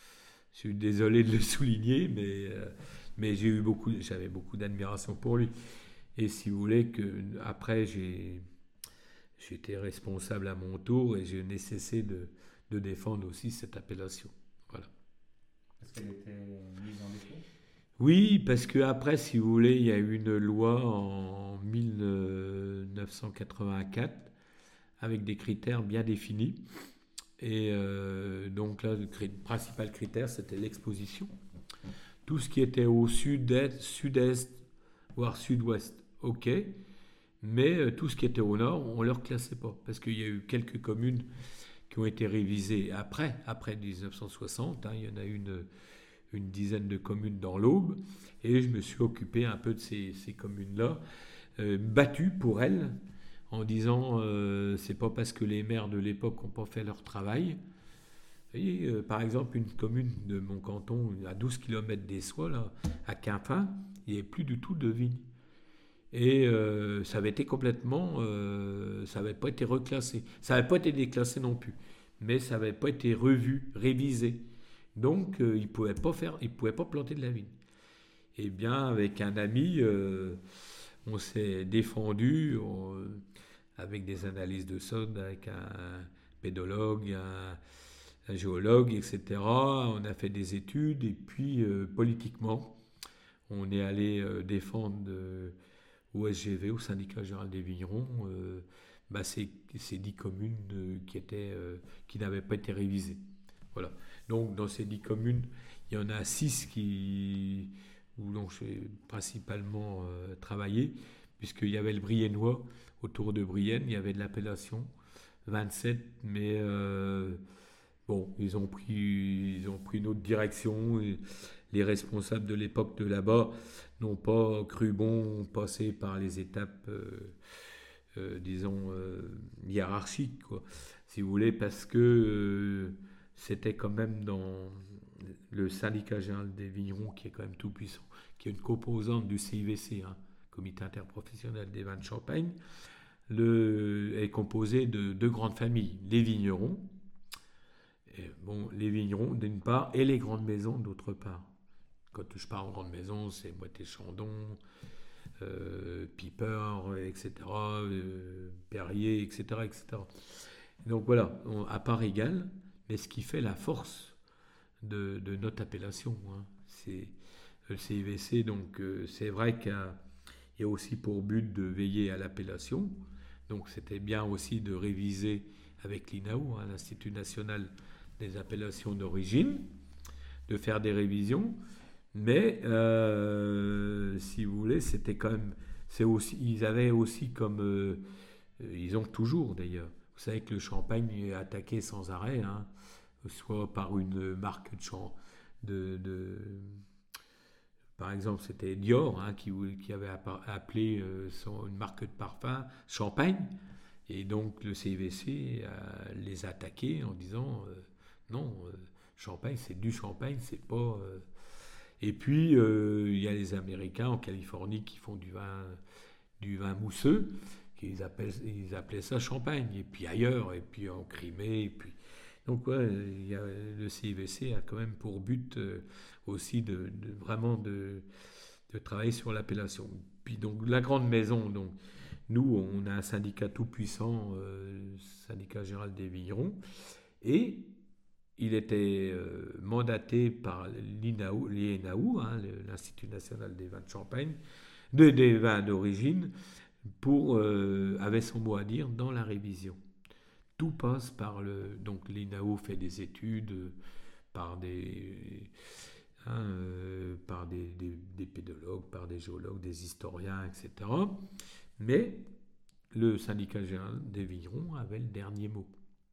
je suis désolé de le souligner, mais, euh, mais j'ai eu beaucoup, j'avais beaucoup d'admiration pour lui. Et si vous voulez, que, après j'ai, j'étais responsable à mon tour et je n'ai cessé de, de défendre aussi cette appellation. Voilà. Parce qu'elle était mise en défaut ? Oui, parce qu'après, si vous voulez, il y a eu une loi en mille neuf cent quatre-vingt-quatre avec des critères bien définis. Et euh, donc là, le principal critère, c'était l'exposition. Tout ce qui était au sud-est, sud-est, voire sud-ouest, ok. Mais euh, tout ce qui était au nord, on ne le reclassait pas. Parce qu'il y a eu quelques communes qui ont été révisées après, après dix-neuf cent soixante. Hein, il y en a une... une dizaine de communes dans l'Aube, et je me suis occupé un peu de ces, ces communes-là, euh, battu pour elles, en disant euh, c'est pas parce que les maires de l'époque n'ont pas fait leur travail. Vous voyez, euh, par exemple, une commune de mon canton, à douze kilomètres des Soies, là, à Quinfin, il n'y avait plus du tout de vignes. Et euh, ça avait été complètement... Euh, ça n'avait pas été reclassé. Ça n'avait pas été déclassé non plus, mais ça n'avait pas été revu, révisé. Donc, euh, il ne pouvait pas faire, il pouvait pas planter de la vigne. Eh bien, avec un ami, euh, on s'est défendu on, avec des analyses de sol, avec un pédologue, un, géologue, et cetera. On a fait des études et puis euh, politiquement, on est allé euh, défendre euh, au S G V, au syndicat général des vignerons, euh, bah, ces, ces dix communes euh, qui, étaient, euh, qui n'avaient pas été révisées. Voilà. Donc dans ces dix communes, il y en a six qui, où l'on j'ai principalement euh, travaillé, puisqu'il y avait le Briennois autour de Brienne, il y avait de l'appellation vingt-sept, mais euh, bon, ils ont pris, ils ont pris une autre direction. Et les responsables de l'époque de là-bas n'ont pas cru bon passer par les étapes, euh, euh, disons, euh, hiérarchiques, quoi, si vous voulez, parce que euh, c'était quand même dans le syndicat général des vignerons, qui est quand même tout puissant, qui est une composante du C I V C, hein, Comité interprofessionnel des vins de Champagne, le, est composé de deux grandes familles, les vignerons, et, bon, les vignerons d'une part, et les grandes maisons d'autre part. Quand je parle en grande maison, c'est Moët-et-Chandon, euh, Piper, et cetera, euh, Perrier, et cetera, et cetera. Donc voilà, on, à part égale, mais ce qui fait la force de, de notre appellation, hein, c'est le C I V C. Donc euh, c'est vrai qu'il y a, il y a aussi pour but de veiller à l'appellation. Donc c'était bien aussi de réviser avec l'I N A O, hein, l'Institut national des appellations d'origine, de faire des révisions. Mais euh, si vous voulez, c'était quand même, c'est aussi, ils avaient aussi comme, euh, ils ont toujours d'ailleurs. Vous savez que le champagne est attaqué sans arrêt, hein, soit par une marque de, champ, de, de par exemple, c'était Dior, hein, qui, qui avait appelé euh, son, une marque de parfum Champagne, et donc le C I V C euh, les a attaqués en disant euh, non, euh, Champagne c'est du champagne, c'est pas. Euh... Et puis euh, il y a les Américains en Californie qui font du vin, du vin mousseux, qu'ils appellent, ils appelaient ça Champagne, et puis ailleurs, et puis en Crimée, et puis. Donc ouais, il y a, le C I V C a quand même pour but euh, aussi de, de vraiment de, de travailler sur l'appellation. Puis donc la grande maison, donc nous on a un syndicat tout puissant, euh, syndicat général des vignerons, et il était euh, mandaté par l'I N A O, l'I N A O, hein, l'Institut national des vins de Champagne, de, des vins d'origine, pour euh, avait son mot à dire dans la révision. Tout passe par le... Donc l'I N A O fait des études par des, hein, euh, par des, des, des pédologues, par des géologues, des historiens, et cetera. Mais le syndicat général des vignerons avait le dernier mot.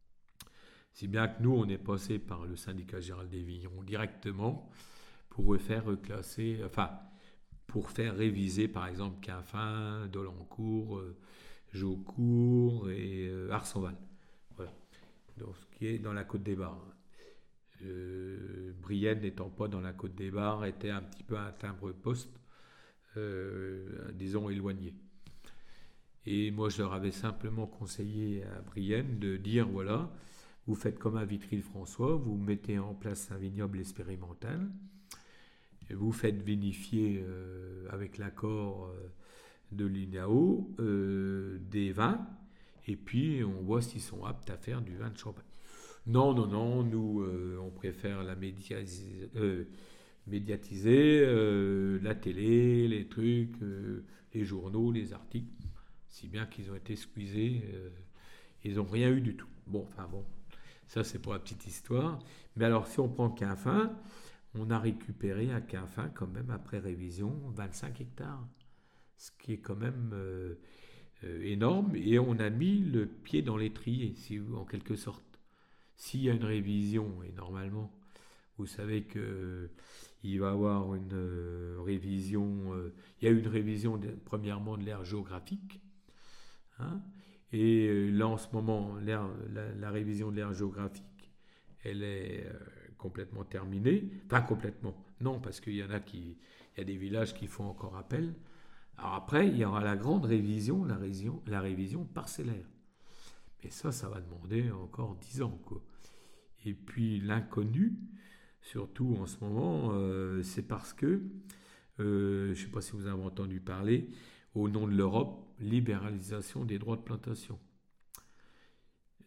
Si bien que nous, on est passé par le syndicat général des vignerons directement pour faire reclasser, enfin, pour faire réviser, par exemple, Quinfin, Dolencourt, euh, Jaucourt et euh, Arsenval. Voilà. Donc, ce qui est dans la Côte des Bars. Euh, Brienne n'étant pas dans la Côte des Bars, était un petit peu un timbre-poste, euh, disons, éloigné. Et moi, je leur avais simplement conseillé à Brienne de dire, voilà, vous faites comme à Vitry-le-François, vous mettez en place un vignoble expérimental, vous faites vinifier euh, avec l'accord euh, de l'I N A O euh, des vins, et puis on voit s'ils sont aptes à faire du vin de champagne. Non, non, non, nous euh, on préfère la médiatiser, euh, médiatiser euh, la télé, les trucs, euh, les journaux, les articles, si bien qu'ils ont été squeezés, euh, ils n'ont rien eu du tout. Bon, enfin bon, ça c'est pour la petite histoire. Mais alors si on prend Quinfin, on a récupéré à Quinfin quand même après révision vingt-cinq hectares, ce qui est quand même euh, euh, énorme, et on a mis le pied dans l'étrier, si, en quelque sorte. S'il y a une révision, et normalement, vous savez qu'il euh, va y avoir une euh, révision, euh, il y a eu une révision de, premièrement de l'aire géographique, hein, et euh, là en ce moment, la, la révision de l'aire géographique, elle est euh, complètement terminée, pas complètement, non, parce qu'il y en a qui, il y a des villages qui font encore appel. Alors après, il y aura la grande révision, la révision, la révision parcellaire. Mais ça, ça va demander encore dix ans, quoi. Et puis l'inconnu, surtout en ce moment, euh, c'est parce que, euh, je ne sais pas si vous avez entendu parler, au nom de l'Europe, libéralisation des droits de plantation.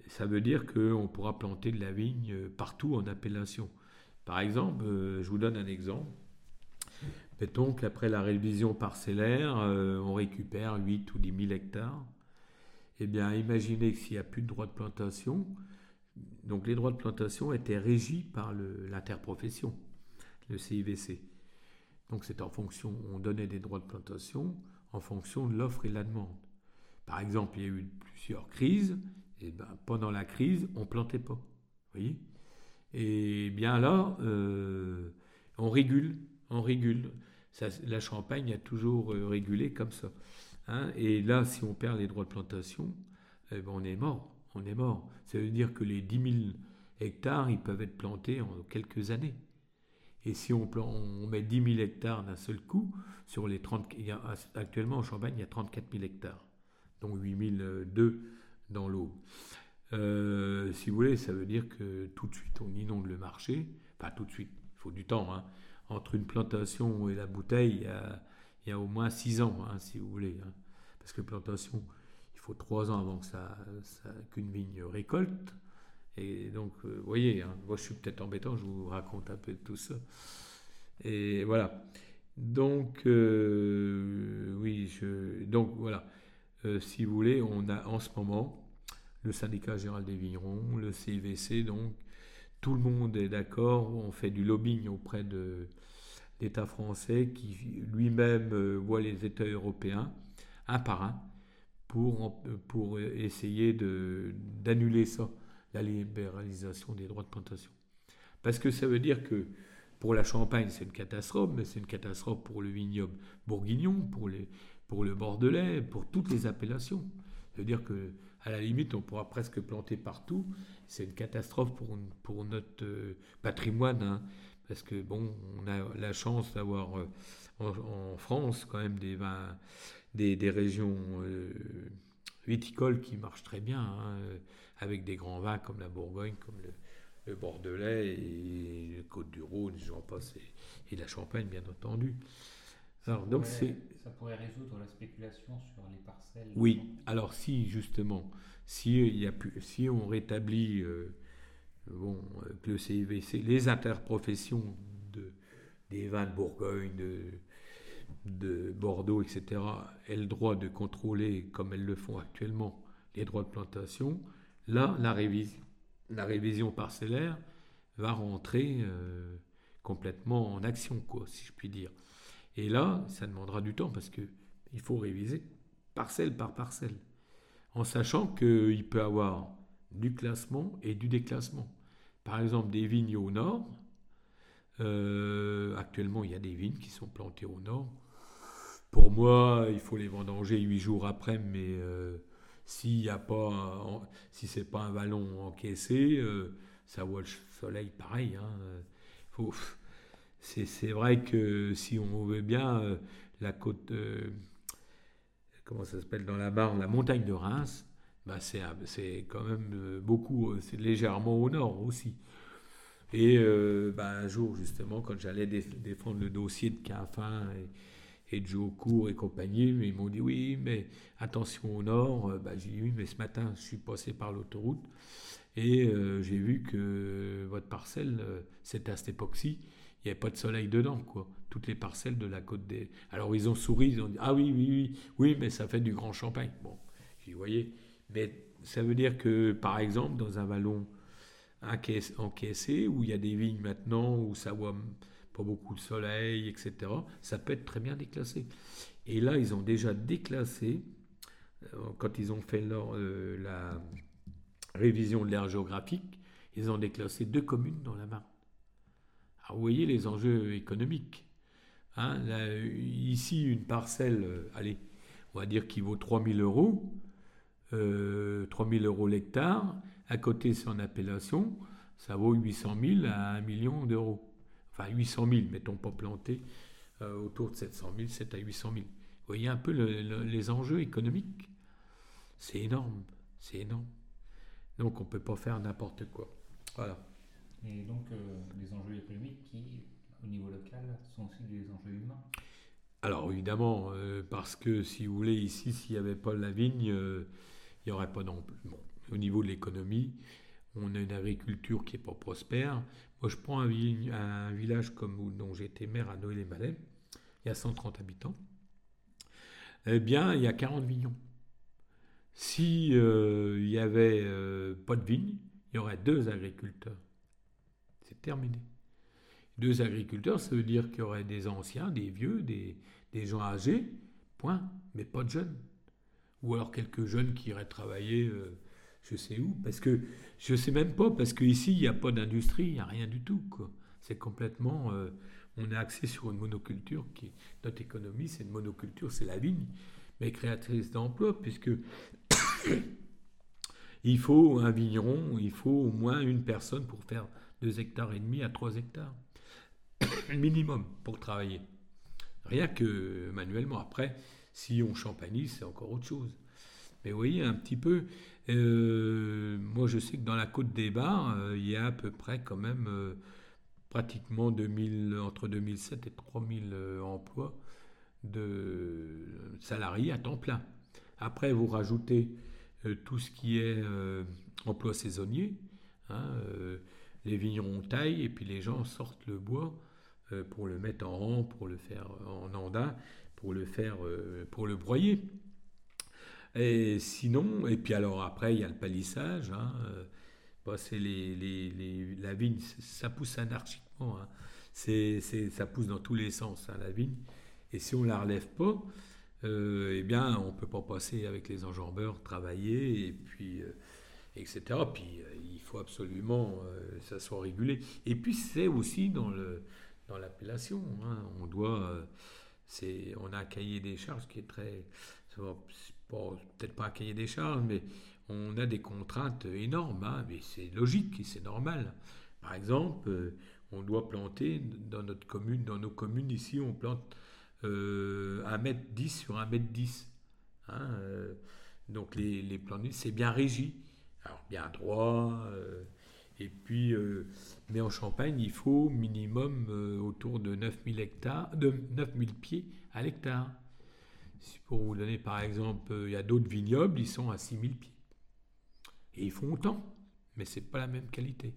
ça veut dire qu'on pourra planter de la vigne partout en appellation. Par exemple, euh, je vous donne un exemple. Mettons qu'après la révision parcellaire, euh, on récupère huit ou dix mille hectares. Eh bien, imaginez que s'il n'y a plus de droits de plantation, donc les droits de plantation étaient régis par le, l'interprofession, le C I V C. Donc c'est en fonction, on donnait des droits de plantation en fonction de l'offre et de la demande. Par exemple, il y a eu plusieurs crises, et ben, pendant la crise, on ne plantait pas. Vous voyez ? Et bien là, euh, on régule, on régule. Ça, la Champagne a toujours euh, régulé comme ça. Hein, et là, si on perd les droits de plantation, eh ben on est mort. On est mort. Ça veut dire que les dix mille hectares, ils peuvent être plantés en quelques années. Et si on, plan, on met dix mille hectares d'un seul coup, sur les trente, il y a, actuellement en Champagne, il y a trente-quatre mille hectares, dont huit mille deux dans l'Aube. Euh, si vous voulez, ça veut dire que tout de suite, on inonde le marché. Enfin, tout de suite, il faut du temps. Hein. Entre une plantation et la bouteille, il y a, il y a au moins six ans, hein, si vous voulez. Hein. Parce que plantation, il faut trois ans avant que ça, ça, qu'une vigne récolte. Et donc, vous euh, voyez, hein, moi je suis peut-être embêtant, je vous raconte un peu de tout ça. Et voilà. Donc, euh, oui, je, donc voilà. Euh, si vous voulez, on a en ce moment le syndicat général des vignerons, le C I V C, donc tout le monde est d'accord. On fait du lobbying auprès de l'État français qui lui-même euh, voit les États européens un par un pour, pour essayer de, d'annuler ça, la libéralisation des droits de plantation. Parce que ça veut dire que pour la Champagne, c'est une catastrophe, mais c'est une catastrophe pour le vignoble bourguignon, pour, les, pour le bordelais, pour toutes les appellations. Ça veut dire que à la limite, on pourra presque planter partout. C'est une catastrophe pour, pour notre euh, patrimoine, hein, parce que bon, on a la chance d'avoir euh, en, en France quand même des vins, des, des régions euh, viticoles qui marchent très bien, hein, avec des grands vins comme la Bourgogne, comme le, le Bordelais et le Côte-du-Rhône, j'en passe, et, et la Champagne, bien entendu. Alors, donc pourrait, c'est... Ça pourrait résoudre la spéculation sur les parcelles. Oui, alors si justement, si, il y a pu, si on rétablit euh, bon, que le C I V C, les interprofessions de, des vins de Bourgogne, de, de Bordeaux, et cetera, aient le droit de contrôler, comme elles le font actuellement, les droits de plantation, là, la révision, la révision parcellaire va rentrer euh, complètement en action, quoi, si je puis dire. Et là, ça demandera du temps parce qu'il faut réviser parcelle par parcelle, en sachant qu'il peut y avoir du classement et du déclassement. Par exemple, des vignes au nord, euh, actuellement il y a des vignes qui sont plantées au nord. Pour moi, il faut les vendanger huit jours après, mais euh, s'il y a pas, si c'est pas un vallon encaissé, euh, ça voit le soleil pareil. Hein, faut, C'est, c'est vrai que si on veut bien, euh, la côte, euh, comment ça s'appelle dans la Marne, la montagne de Reims, bah c'est, c'est quand même euh, beaucoup, c'est légèrement au nord aussi. Et euh, bah un jour, justement, quand j'allais dé- défendre le dossier de Quinfin et, et de Jaucourt et compagnie, ils m'ont dit oui, mais attention au nord. Bah, j'ai dit oui, mais ce matin, je suis passé par l'autoroute et euh, j'ai vu que votre parcelle, euh, c'était à cette époque-ci. Il n'y avait pas de soleil dedans, quoi. Toutes les parcelles de la côte des... Alors, ils ont souri, ils ont dit « Ah oui, oui, oui, oui, mais ça fait du grand champagne. » Bon, vous voyez. Mais ça veut dire que, par exemple, dans un vallon encaissé, où il y a des vignes maintenant, où ça voit pas beaucoup de soleil, et cetera, ça peut être très bien déclassé. Et là, ils ont déjà déclassé, quand ils ont fait leur, euh, la révision de l'aire géographique, ils ont déclassé deux communes dans la Marne. Alors vous voyez les enjeux économiques. Hein, là, ici, une parcelle, euh, allez, on va dire qui vaut trois mille euros, euh, trois mille euros l'hectare. À côté, c'est en appellation, ça vaut huit cent mille à un million d'euros. Enfin, huit cent mille, mettons pas planté, euh, autour de sept cent mille, sept à huit cent mille. Vous voyez un peu le, le, les enjeux économiques. C'est énorme, c'est énorme. Donc, on ne peut pas faire n'importe quoi. Voilà. Et donc, euh, des enjeux économiques qui, au niveau local, sont aussi des enjeux humains. Alors, évidemment, euh, parce que, si vous voulez, ici, s'il n'y avait pas la vigne, euh, il n'y aurait pas non plus. Bon, au niveau de l'économie, on a une agriculture qui n'est pas prospère. Moi, je prends un, vi- un village comme où- dont j'ai été maire à Noël-les-Malais, il y a cent trente habitants. Eh bien, il y a quarante vignons. Si euh, il y avait euh, pas de vignes, il y aurait deux agriculteurs. C'est terminé. Deux agriculteurs, ça veut dire qu'il y aurait des anciens, des vieux, des, des gens âgés, point, mais pas de jeunes. Ou alors quelques jeunes qui iraient travailler, euh, je sais où, parce que je sais même pas, parce qu'ici, il n'y a pas d'industrie, il n'y a rien du tout, quoi. C'est complètement, euh, on est axé sur une monoculture, qui, notre économie, c'est une monoculture, c'est la vigne, mais créatrice d'emplois, puisque il faut un vigneron, il faut au moins une personne pour faire deux hectares et demi à trois hectares, minimum, pour travailler. Rien que manuellement. Après, si on champanise, c'est encore autre chose. Mais vous voyez, un petit peu, euh, moi je sais que dans la Côte des Bars, euh, il y a à peu près quand même euh, pratiquement deux mille, entre deux mille sept et trois mille euh, emplois de salariés à temps plein. Après, vous rajoutez euh, tout ce qui est euh, emploi saisonnier, hein, euh, les vignerons taillent et puis les gens sortent le bois euh, pour le mettre en rang, pour le faire en andin, pour le faire, euh, pour le broyer. Et sinon, et puis alors après, il y a le palissage. Hein, euh, bah, c'est les, les, les- la vigne, ça pousse anarchiquement. Hein. C'est, c'est- ça pousse dans tous les sens, hein, la vigne. Et si on la relève pas, euh, eh bien, on peut pas passer avec les enjambeurs, travailler, et puis, euh, et cetera. Puis, euh, il faut absolument euh, que ça soit régulé. Et puis, c'est aussi dans le, dans l'appellation. Hein. On doit, euh, c'est, on a un cahier des charges qui est très, ça va- c'est pas- peut-être pas un cahier des charges, mais on a des contraintes énormes. Hein. Mais c'est logique et c'est normal. Par exemple, euh, on doit planter dans notre commune, dans nos communes ici, on plante euh, un mètre dix sur un mètre dix. Hein, euh, donc les, les plans, c'est bien régi. Alors bien droit. euh, et puis, euh, mais en Champagne, il faut minimum euh, autour de neuf mille hectares, de neuf mille pieds à l'hectare. Si pour vous donner par exemple, euh, il y a d'autres vignobles, ils sont à six mille pieds. Et ils font autant, mais c'est pas la même qualité.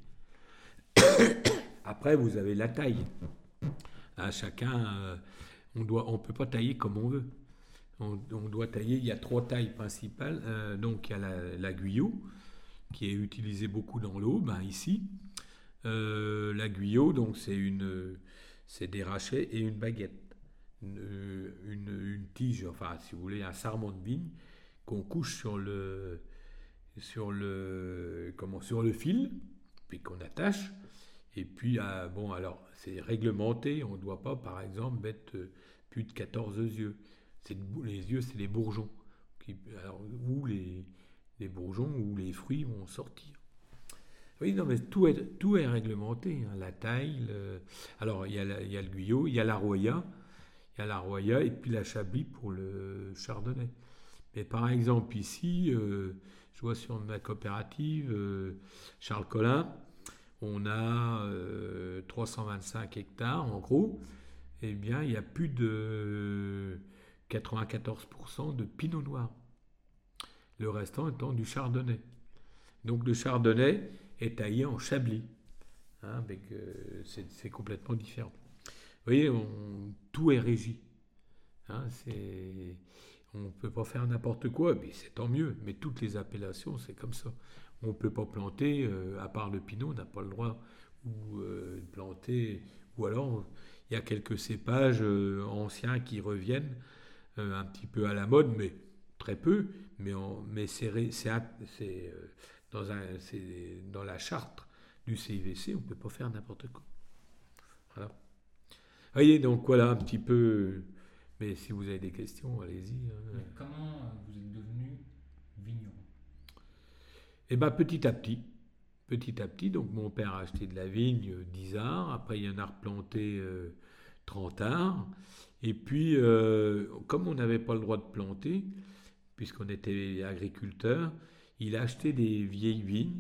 Après, vous avez la taille. Hein, chacun, euh, on doit, on peut pas tailler comme on veut. On, on doit tailler, il y a trois tailles principales. Euh, donc il y a la, la guyot, qui est utilisée beaucoup dans l'eau, ben ici. Euh, la guyot, donc c'est une, c'est des rachets et une baguette. Une, une- une tige, enfin si vous voulez, un sarment de vigne qu'on couche sur le, sur le, comment, sur le fil, puis qu'on attache. Et puis, ah, bon, alors, c'est réglementé. On ne doit pas, par exemple, mettre euh, plus de quatorze yeux. C'est de bou- les yeux, c'est les bourgeons. Qui, alors, où les, les bourgeons ou les fruits vont sortir. Oui, non, mais tout est, tout est réglementé. Hein. La taille, le- alors, il y a, la- il y a le guyot, il y a la roya, il y a la roya et puis la chablis pour le chardonnay. Mais par exemple, ici, euh, je vois sur ma coopérative, euh, Charles Collin, on a euh, trois cent vingt-cinq hectares en gros, eh bien il y a plus de quatre-vingt-quatorze pour cent de pinot noir. Le restant étant du chardonnay. Donc le chardonnay est taillé en chablis. Hein, avec, euh, c'est, c'est complètement différent. Vous voyez, on- tout est régi. Hein, c'est, on ne peut pas faire n'importe quoi, mais c'est tant mieux. Mais toutes les appellations, c'est comme ça. On ne peut pas planter, euh, à part le pinot, on n'a pas le droit ou, euh, de planter. Ou alors, il y a quelques cépages euh, anciens qui reviennent euh, un petit peu à la mode, mais très peu. Mais, en- mais c'est, ré- c'est, un- c'est, euh, dans un, c'est dans la charte du C I V C, on ne peut pas faire n'importe quoi. Voilà. Vous voyez, donc voilà un petit peu. Mais si vous avez des questions, allez-y. Hein. Mais comment euh, vous êtes devenu vigneron? Et bien petit à petit, petit à petit, donc mon père a acheté de la vigne euh, dix arts, après il en a replanté euh, trente arts, et puis euh, comme on n'avait pas le droit de planter, puisqu'on était agriculteur, il a acheté des vieilles vignes,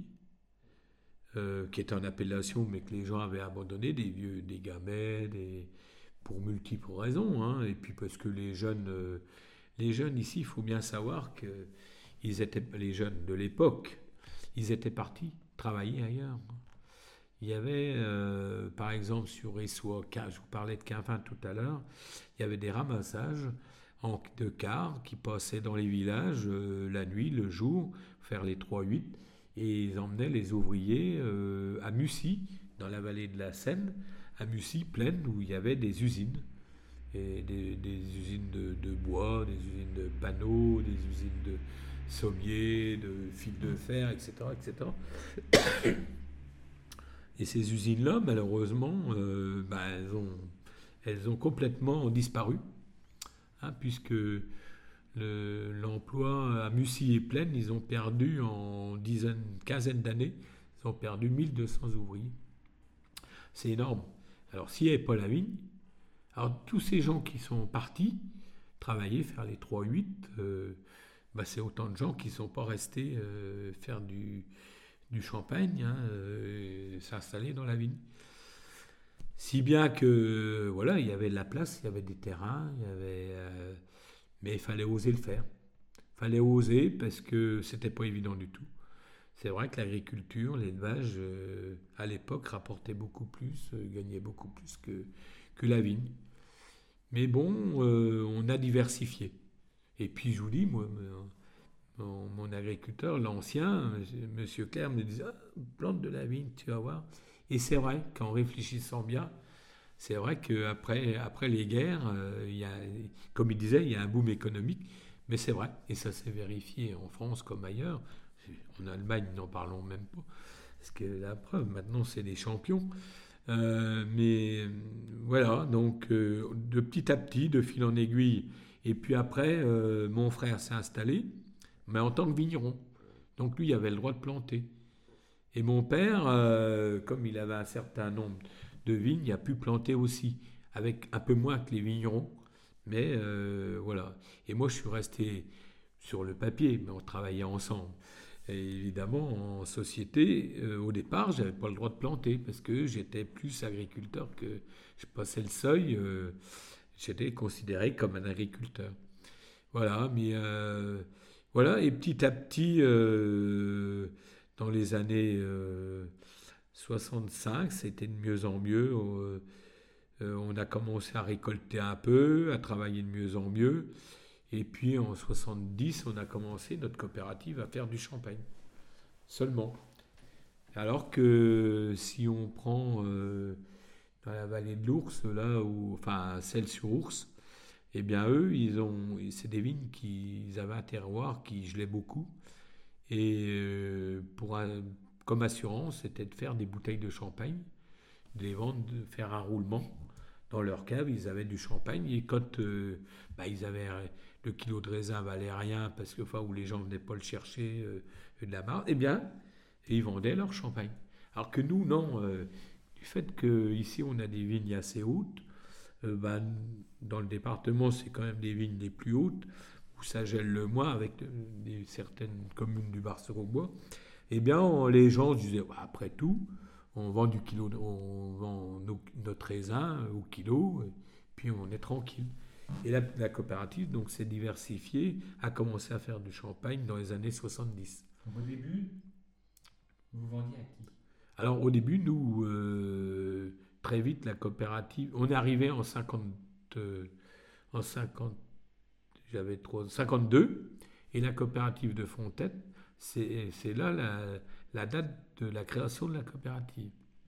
euh, qui étaient en appellation, mais que les gens avaient abandonné, des vieux, des gamets, des, pour multiples raisons, hein, et puis parce que les jeunes, euh, les jeunes ici, il faut bien savoir que ils étaient les jeunes de l'époque. ils étaient partis travailler ailleurs. Il y avait, euh, par exemple, sur Essois, je vous parlais de Quinvin tout à l'heure, il y avait des ramassages en, de cars qui passaient dans les villages euh, la nuit, le jour, faire les trois huit, et ils emmenaient les ouvriers euh, à Mussy, dans la vallée de la Seine, à Mussy, Plaine, où il y avait des usines. Et des, des usines de, de bois, des usines de panneaux, des usines de sommiers, de fils de fer, et cetera, et cetera. Et ces usines-là, malheureusement, euh, ben, elles, ont, elles ont complètement disparu, hein, puisque le, l'emploi à Mussy et Plaine, ils ont perdu en dizaine, quinzaine d'années, ils ont perdu mille deux cents ouvriers. C'est énorme. Alors, s'il n'y avait pas la vigne, alors tous ces gens qui sont partis travailler, faire les trois huit, euh, bah, c'est autant de gens qui ne sont pas restés euh, faire du, du champagne, hein, euh, s'installer dans la vigne. Si bien que, voilà, il y avait de la place, il y avait des terrains, il y avait, euh, mais il fallait oser le faire. Il fallait oser parce que c'était pas évident du tout. C'est vrai que l'agriculture, l'élevage, euh, à l'époque, rapportait beaucoup plus, euh, gagnait beaucoup plus que, que la vigne. Mais bon, euh, on a diversifié. Et puis, je vous dis, moi, mon, mon agriculteur, l'ancien, M. Clerc, me disait ah, plante de la vigne, tu vas voir. Et c'est vrai qu'en réfléchissant bien, c'est vrai qu'après après les guerres, euh, il y a, comme il disait, il y a un boom économique. Mais c'est vrai, et ça s'est vérifié en France comme ailleurs. En Allemagne, n'en parlons même pas. Parce que la preuve, maintenant, c'est des champions. Euh, mais voilà, donc euh, de petit à petit, de fil en aiguille. Et puis après, euh, mon frère s'est installé, mais en tant que vigneron. Donc lui, il avait le droit de planter. Et mon père, euh, comme il avait un certain nombre de vignes, il a pu planter aussi, avec un peu moins que les vignerons. Mais euh, voilà. Et moi, je suis resté sur le papier, mais on travaillait ensemble. Et évidemment, en société, euh, au départ, je n'avais pas le droit de planter parce que j'étais plus agriculteur que je passais le seuil. Euh, j'étais considéré comme un agriculteur. Voilà, mais euh, voilà. Et petit à petit, euh, dans les années euh, soixante-cinq, c'était de mieux en mieux. Euh, euh, on a commencé à récolter un peu, à travailler de mieux en mieux. Et puis en soixante-dix, on a commencé notre coopérative à faire du champagne. Seulement. Alors que si on prend euh, dans la vallée de l'Ours, là où, enfin celle sur Ours, eh bien eux, ils ont, c'est des vignes qui ils avaient un terroir qui gelait beaucoup. Et euh, pour un- comme assurance, c'était de faire des bouteilles de champagne, de les vendre, de faire un roulement. Dans leur cave, ils avaient du champagne et quand euh, bah, ils avaient le kilo de raisin valait rien parce que enfin où les gens venaient pas le chercher euh, de la marque, eh bien ils vendaient leur champagne. Alors que nous non, euh, du fait que ici on a des vignes assez hautes, euh, bah, dans le département c'est quand même des vignes les plus hautes où ça gèle le moins avec euh, des, certaines communes du Bar-sur-Aubois. Eh bien on- les gens disaient bah, après tout. On vend du kilo, on vend nos- notre raisin au kilo, et puis on est tranquille. Et la, la coopérative, donc, s'est diversifiée, a commencé à faire du champagne dans les années soixante-dix. Donc, au début, vous vendiez à qui? Alors au début, nous, euh, très vite, la coopérative, on est arrivé en cinquante, euh, en cinquante, j'avais trois, cinquante-deux, et la coopérative de Fontaine, c'est, c'est là la, la date de la création de la coopérative.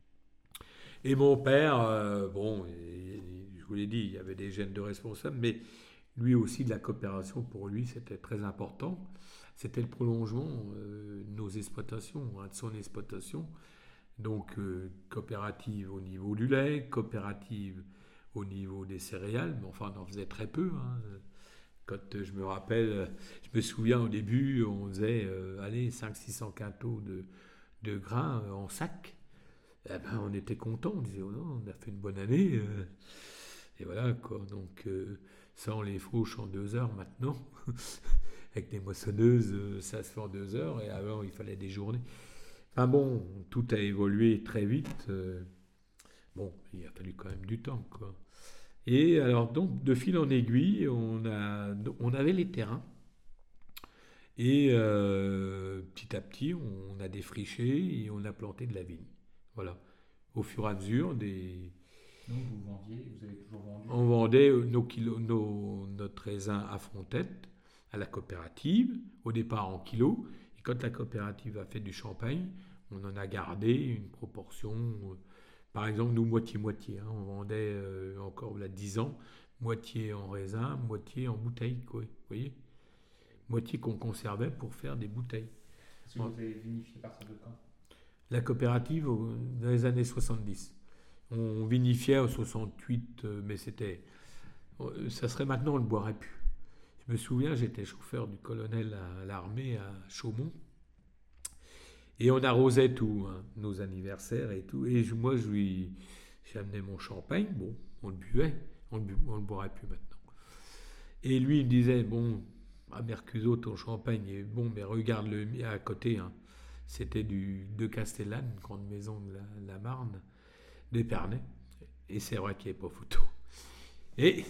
Et mon père, euh, bon, et- et je vous l'ai dit, il y avait des gènes de responsable, mais lui aussi, de la coopération, pour lui, c'était très important. C'était le prolongement euh, de nos exploitations, hein, de son exploitation. Donc, euh, coopérative au niveau du lait, coopérative au niveau des céréales, mais enfin, on en faisait très peu, hein. Quand euh, je me rappelle, euh, je me souviens au début, on faisait, euh, allez, cinq cents six cents quintaux de, de grains euh, en sac. Eh ben, on était content, on disait, oh non, on a fait une bonne année. euh. Et voilà, quoi. Donc, euh, ça, on les fauche en deux heures maintenant. Avec des moissonneuses, euh, ça se fait en deux heures. Et avant, il fallait des journées. Enfin bon, tout a évolué très vite. euh. Bon, il a fallu quand même du temps, quoi. Et alors, donc, de fil en aiguille, on a, on avait les terrains. Et euh, petit à petit, on a défriché et on a planté de la vigne. Voilà. Au fur et à mesure, des... Donc vous vendiez, vous avez toujours vendu? on vendait nos kilos, nos, notre raisin à Frontette, à la coopérative, au départ en kilos. Et quand la coopérative a fait du champagne, on en a gardé une proportion. euh, Par exemple, nous, moitié-moitié. Hein. On vendait euh, encore il y a dix ans, moitié en raisin, moitié en bouteille. Quoi, vous voyez, moitié qu'on conservait pour faire des bouteilles. Est-ce que vous avez vinifié à partir de quand? La coopérative, au- dans les années soixante-dix. On vinifiait au soixante-huit, euh, mais c'était... euh, Ça serait maintenant, on ne le boirait plus. Je me souviens, j'étais chauffeur du colonel à l'armée à Chaumont. Et on arrosait tout, hein, nos anniversaires et tout. Et je- moi, je lui, j'ai amené mon champagne. Bon, on le buvait. On le, bu- on le boirait plus maintenant. Et lui, il me disait, bon, à Mercuzot, ton champagne est bon, mais regarde le mien à côté. Hein. C'était du de Castellane, une grande maison de la, la Marne, d'Épernay. Et c'est vrai qu'il n'y avait pas photo. Et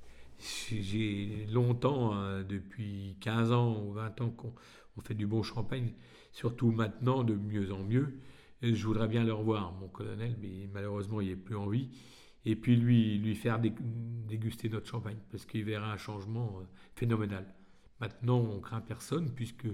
j'ai longtemps, hein, depuis quinze ans ou vingt ans, qu'on on fait du bon champagne, surtout maintenant de mieux en mieux. Et je voudrais bien le revoir, mon colonel, mais malheureusement, il n'est plus en vie. Et puis lui, lui faire dé- déguster notre champagne, parce qu'il verra un changement euh, phénoménal. Maintenant, on craint personne, puisque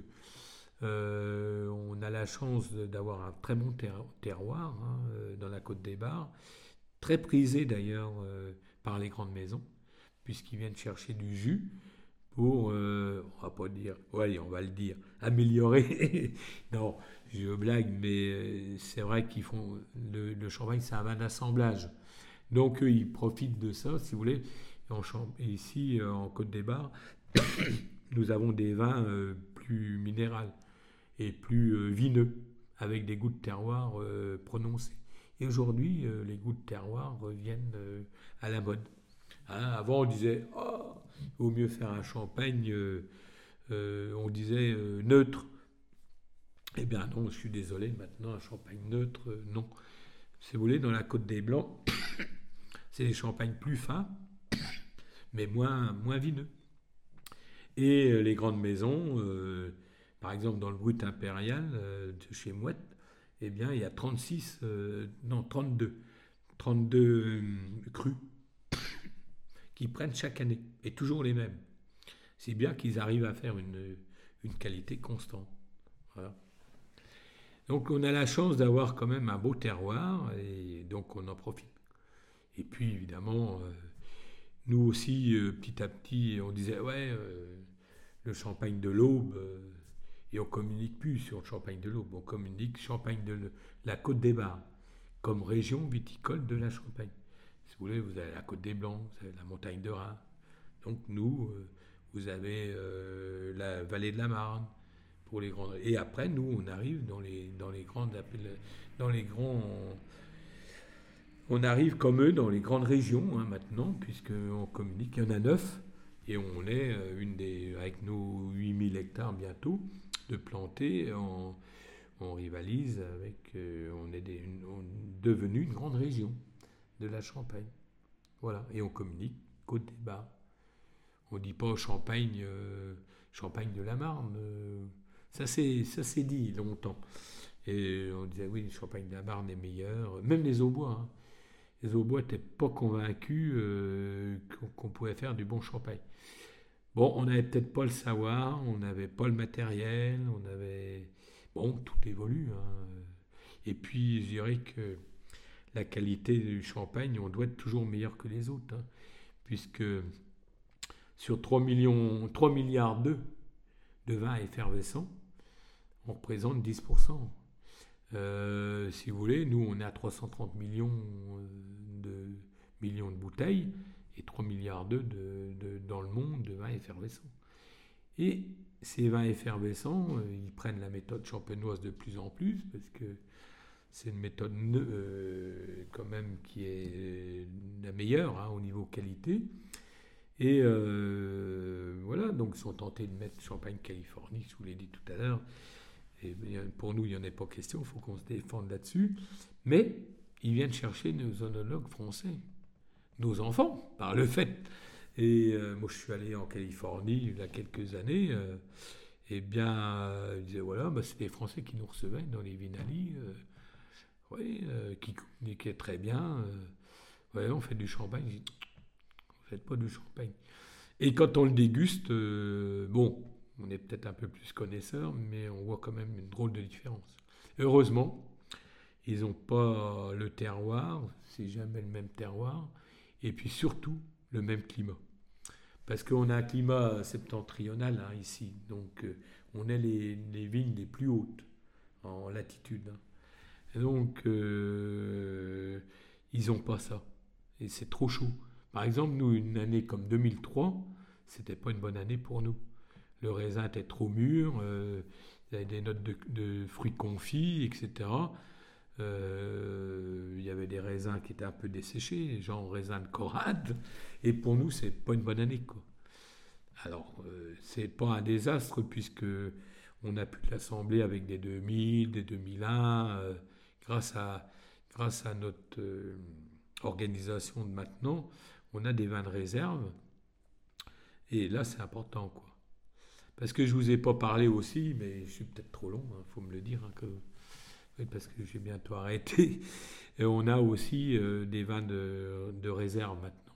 euh, on a la chance de- d'avoir un très bon ter- terroir hein, euh, dans la Côte des Bars, très prisé d'ailleurs euh, par les grandes maisons, puisqu'ils viennent chercher du jus pour, euh, on va pas dire, ouais, on va le dire, améliorer. Non, je blague, mais euh, c'est vrai qu'ils font le, le champagne, c'est un vin d'assemblage. Donc eux, ils profitent de ça, si vous voulez. En Champ- ici, euh, en Côte des Bars, nous avons des vins euh, plus minéraux et plus euh, vineux, avec des goûts de terroir euh, prononcés. Et aujourd'hui, euh, les goûts de terroir reviennent euh, à la mode. Hein, avant, on disait, oh, il vaut mieux faire un champagne, euh, euh, on disait euh, neutre. Eh bien non, je suis désolé, maintenant, un champagne neutre, euh, non. Si vous voulez, dans la Côte des Blancs, c'est des champagnes plus fins, mais moins, moins vineux. Et euh, les grandes maisons, euh, par exemple dans le Brut Impérial euh, de chez Mouette, eh bien il y a trente-six, euh, non trente-deux, trente-deux euh, crus qui prennent chaque année, et toujours les mêmes. C'est bien qu'ils arrivent à faire une, une qualité constante. Voilà. Donc on a la chance d'avoir quand même un beau terroir, et donc on en profite. Et puis évidemment, euh, nous aussi, euh, petit à petit, on disait, ouais, euh, le champagne de l'Aube, euh, et on communique plus sur le champagne de l'Aube, on communique champagne de le- la Côte des Bars, comme région viticole de la Champagne. Si vous voulez, vous avez la Côte des Blancs, vous avez la montagne de Reims. Donc nous, euh, vous avez euh, la vallée de la Marne, pour les grandes. Et après, nous, on arrive dans les, dans les grandes, dans les grands. On arrive comme eux dans les grandes régions hein, maintenant, puisqu'on communique. Il y en a neuf, et on est euh, une des, avec nos huit mille hectares bientôt de plantés, on, on rivalise avec, euh, on est des, une- on est devenu une grande région de la Champagne. Voilà, et on communique Côte des Bars. On ne dit pas Champagne, euh, Champagne de la Marne. euh, ça c'est ça c'est dit longtemps. Et on disait oui, le Champagne de la Marne est meilleur. Même les Aubois. Hein. Les Aubois n'étaient pas convaincus euh, qu'on, qu'on pouvait faire du bon champagne. Bon, on n'avait peut-être pas le savoir, on n'avait pas le matériel, on avait... Bon, tout évolue. Hein. Et puis, je dirais que la qualité du champagne, on doit être toujours meilleur que les autres. Hein, puisque sur trois millions, trois milliards d'œufs de vin effervescent, on représente dix pour cent. Euh, si vous voulez, nous on est à trois cent trente millions de, millions de bouteilles et trois milliards d'œufs de, de, dans le monde de vins effervescents. Et ces vins effervescents, euh, ils prennent la méthode champenoise de plus en plus parce que c'est une méthode euh, quand même qui est la meilleure hein, au niveau qualité. Et euh, voilà, donc ils sont tentés de mettre Champagne Californie, je vous l'ai dit tout à l'heure. Et pour nous, il n'y en a pas question, il faut qu'on se défende là-dessus. Mais ils viennent chercher nos onologues français, nos enfants, par le fait. Et euh, moi, je suis allé en Californie il y a quelques années, euh, eh bien, euh, ils disaient, voilà, bah, c'est les Français qui nous recevaient dans les Vinali, euh, oui, euh, qui communiquaient très bien. Euh, ouais, on fait du champagne. Je dis, vous faites pas du champagne. Et quand on le déguste, euh, bon, on est peut-être un peu plus connaisseur, mais on voit quand même une drôle de différence. Heureusement, ils n'ont pas le terroir, c'est jamais le même terroir, et puis surtout le même climat. Parce qu'on a un climat septentrional hein, ici, donc euh, on est les, les vignes les plus hautes en latitude. Hein. Et donc, euh, ils n'ont pas ça. Et c'est trop chaud. Par exemple, nous, une année comme deux mille trois, c'était pas une bonne année pour nous. Le raisin était trop mûr, euh, il y avait des notes de, de fruits confits, et cetera. Euh, il y avait des raisins qui étaient un peu desséchés, genre raisin de Corrade. Et pour nous, c'est pas une bonne année, quoi. Alors, euh, c'est pas un désastre puisque on a pu l'assembler avec des deux mille, des deux mille un, euh, grâce à grâce à notre euh, organisation de maintenant, on a des vins de réserve. Et là, c'est important, quoi. Parce que je vous ai pas parlé aussi, mais je suis peut-être trop long, il faut me le dire, hein, que, oui, parce que j'ai bientôt arrêté. Et on a aussi euh, des vins de, de réserve maintenant.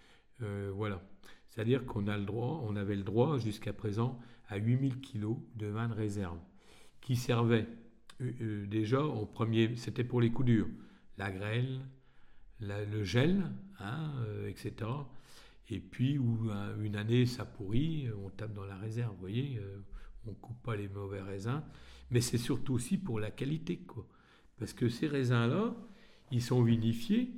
Euh, voilà. C'est-à-dire qu'on a le droit, on avait le droit jusqu'à présent à huit mille kilos de vins de réserve qui servaient euh, euh, déjà en premier, c'était pour les coups durs, la grêle, la- le gel, hein, euh, et cetera. Et puis, où un- une année ça pourrit, on tape dans la réserve, vous voyez, euh, on coupe pas les mauvais raisins. Mais c'est surtout aussi pour la qualité, quoi. Parce que ces raisins-là, ils sont vinifiés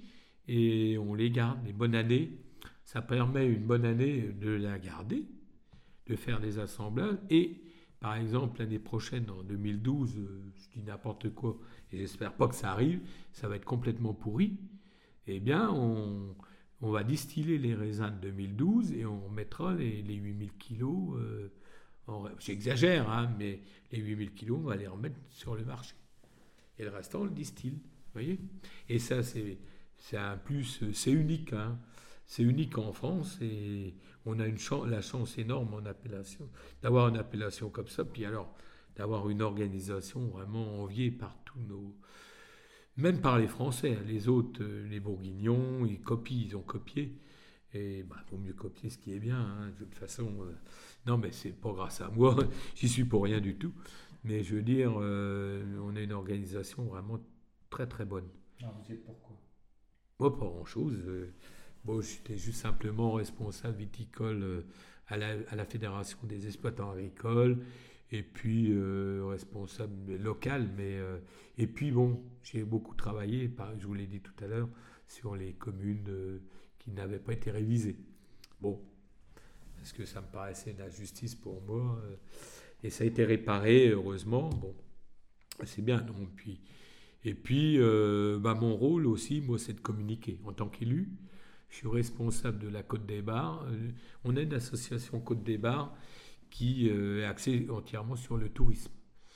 et on les garde. Les bonnes années, ça permet une bonne année de la garder, de faire des assemblages. Et par exemple, l'année prochaine, en deux mille douze, euh, je dis n'importe quoi, et j'espère pas que ça arrive, ça va être complètement pourri. Eh bien, on, on va distiller les raisins de deux mille douze et on mettra les, les huit mille kilos. Euh, en- j'exagère, hein, mais les huit mille kilos, on va les remettre sur le marché. Et le restant, on le distille. Vous voyez? Et ça, c'est, c'est un plus, c'est unique. Hein. C'est unique en France et on a une chance, la chance énorme en appellation, d'avoir une appellation comme ça. Puis alors, d'avoir une organisation vraiment enviée par tous nos. Même par les Français. Hein. Les autres, euh, les Bourguignons, ils copient, ils ont copié. Et il bah, vaut mieux copier ce qui est bien. Hein. De toute façon, euh, non, mais c'est pas grâce à moi, j'y suis pour rien du tout. Mais je veux dire, euh, on a une organisation vraiment très très bonne. Alors, vous y êtes pourquoi? Moi, pas grand-chose. euh, Bon, j'étais juste simplement responsable viticole euh, à la, à la Fédération des exploitants agricoles, et puis euh, responsable local. Mais, euh, et puis, bon, j'ai beaucoup travaillé, par- je vous l'ai dit tout à l'heure, sur les communes euh, qui n'avaient pas été révisées. Bon, parce que ça me paraissait une injustice pour moi. euh, et ça a été réparé, heureusement. Bon, c'est bien. Donc, puis, et puis, euh, bah, mon rôle aussi, moi, c'est de communiquer. En tant qu'élu, je suis responsable de la Côte des Bars. Euh, On est une association Côte des Bars qui euh, est axée entièrement sur le tourisme.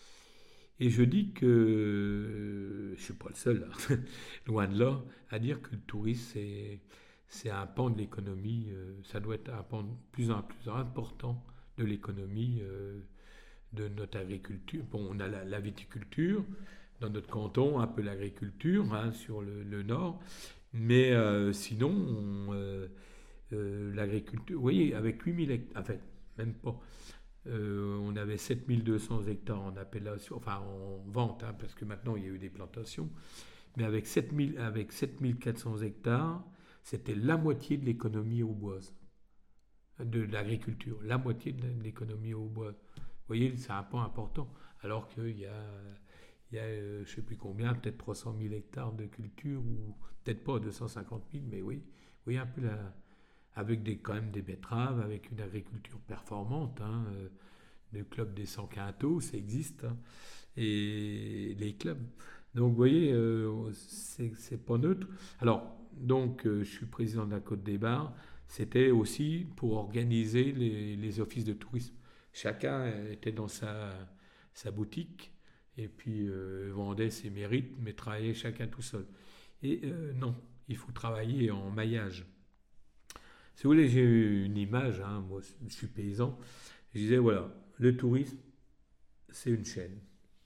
Et je dis que euh, je ne suis pas le seul, hein, loin de là, à dire que le tourisme, c'est, c'est un pan de l'économie, euh, ça doit être un pan de plus en plus important de l'économie euh, de notre agriculture. Bon, on a la, la viticulture dans notre canton, un peu l'agriculture hein, sur le, le nord, mais euh, sinon, on, euh, euh, l'agriculture, vous voyez, avec huit mille hectares, en fait, même pas. Euh, on avait sept mille deux cents hectares en appellation, enfin en vente, hein, parce que maintenant il y a eu des plantations, mais avec sept mille, avec sept mille quatre cents hectares, c'était la moitié de l'économie auboise, de l'agriculture, la moitié de l'économie auboise. Vous voyez, c'est un point important, alors qu'il y a, il y a euh, je ne sais plus combien, peut-être trois cent mille hectares de culture, ou peut-être pas deux cent cinquante mille, mais oui, vous voyez un peu la, avec des, quand même des betteraves, avec une agriculture performante. Hein, euh, le club des cent quintaux, ça existe. Hein, et les clubs. Donc, vous voyez, euh, c'est, c'est pas neutre. Alors, donc, euh, je suis président de la Côte des Bars. C'était aussi pour organiser les, les offices de tourisme. Chacun était dans sa, sa boutique et puis euh, vendait ses mérites, mais travaillait chacun tout seul. Et euh, non, il faut travailler en maillage. Si vous voulez, j'ai une image, hein, moi je suis paysan, Je disais, voilà, le tourisme, c'est une chaîne.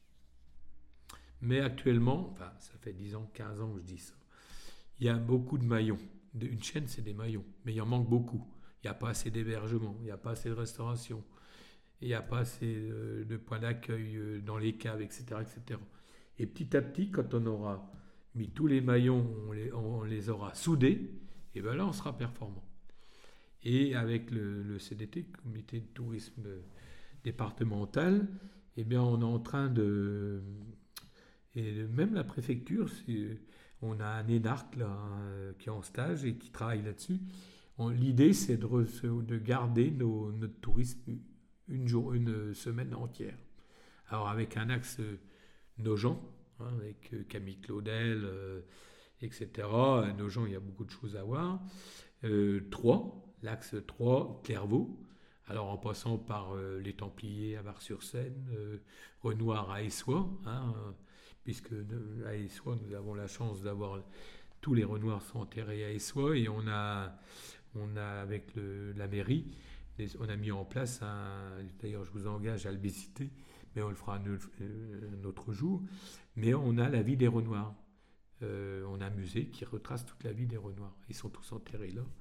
Mais actuellement, enfin, ça fait dix ans, quinze ans que je dis ça, il y a beaucoup de maillons. Une chaîne, c'est des maillons, mais il en manque beaucoup. Il n'y a pas assez d'hébergement, il n'y a pas assez de restauration, il n'y a pas assez de, de points d'accueil dans les caves, et cetera, et cetera. Et petit à petit, quand on aura mis tous les maillons, on les, on les aura soudés, et bien là, on sera performant. Et avec le, le C D T, Comité de tourisme départemental, eh bien, on est en train de... Et même la préfecture, c'est, on a un énarque là, hein, qui est en stage et qui travaille là-dessus. On, l'idée, c'est de, re, de garder nos, notre tourisme une, jour, une semaine entière. Alors, avec un axe euh, Nogent, hein, avec euh, Camille Claudel, euh, et cetera. À Nogent, il y a beaucoup de choses à voir. Euh, Troyes, l'axe Troyes, Clairvaux. Alors, en passant par euh, les Templiers à Bar-sur-Seine, euh, Renoir à Essois, hein, euh, puisque à Essois, nous avons la chance d'avoir tous les Renoirs sont enterrés à Essois, et on a, on a avec le, la mairie, on a mis en place un, d'ailleurs je vous engage à le visiter, mais on le fera un, un autre jour, mais on a la vie des Renoirs. Euh, on a un musée qui retrace toute la vie des Renoirs. Ils sont tous enterrés là.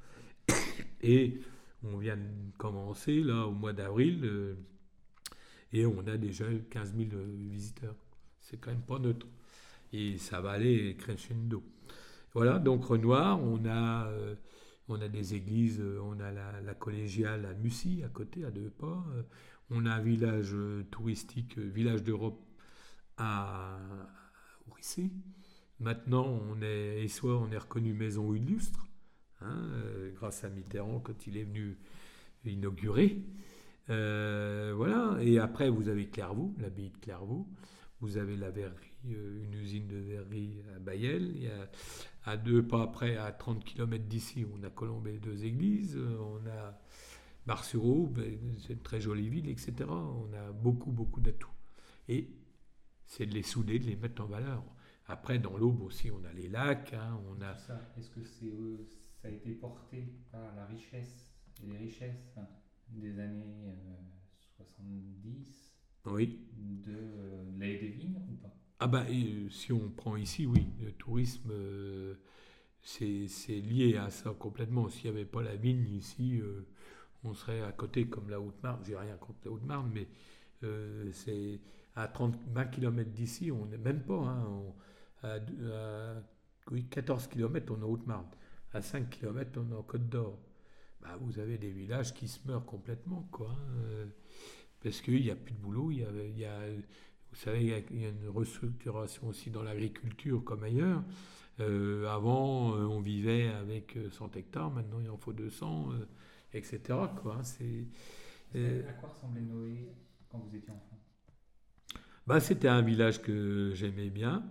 Et on vient de commencer là au mois d'avril, euh, et on a déjà quinze mille visiteurs. C'est quand même pas neutre. Et ça va aller crescendo. Voilà, donc Renoir, on a, euh, on a des églises, on a la, la collégiale à Mussy, à côté, à deux pas. On a un village touristique, village d'Europe à Ourissé. Maintenant, on est, et soit on est reconnu maison illustre, hein, euh, grâce à Mitterrand quand il est venu inaugurer. Euh, voilà, et après vous avez Clairvaux, l'abbaye de Clairvaux. Vous avez la verrerie, une usine de verrerie à Bailleul. Il y a, à deux pas après, à trente kilomètres d'ici, on a Colombey deux églises. On a Bar-sur-Aube, c'est une très jolie ville, et cetera. On a beaucoup, beaucoup d'atouts. Et c'est de les souder, de les mettre en valeur. Après, dans l'Aube aussi, on a les lacs. Hein, on a... Ça, est-ce que c'est, euh, ça a été porté par la richesse et les richesses hein, des années euh, soixante-dix Oui. De, euh, de l'allée des vignes ou pas? Ah ben, et, si on prend ici, oui, le tourisme, euh, c'est, c'est lié à ça complètement. S'il n'y avait pas la vigne ici, euh, on serait à côté comme la Haute-Marne. J'ai rien contre la Haute-Marne, mais euh, c'est à trente, vingt kilomètres d'ici, on n'est même pas. Hein, on, à, à oui, quatorze kilomètres, on est en Haute-Marne. À cinq kilomètres, on est en Côte d'Or. Bah, vous avez des villages qui se meurent complètement, quoi. Hein, parce qu'il n'y a plus de boulot, il y a, il y a, vous savez, il y, a, il y a une restructuration aussi dans l'agriculture comme ailleurs. Euh, avant, euh, on vivait avec cent hectares, maintenant il en faut deux cents, euh, et cetera. Quoi. C'est, euh, à quoi ressemblait Noé quand vous étiez enfant? Bah, c'était un village que j'aimais bien,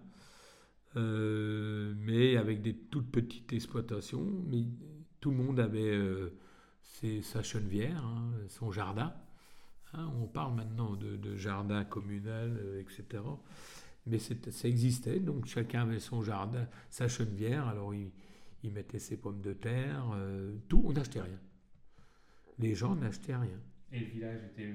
euh, mais avec des toutes petites exploitations. Mais tout le monde avait euh, ses, sa chenevière, hein, son jardin. Hein, on parle maintenant de, de jardin communal, euh, et cetera. Mais ça existait, donc chacun avait son jardin, sa chenevière, alors il, il mettait ses pommes de terre, euh, tout, on n'achetait rien. Les gens n'achetaient rien. Et le village était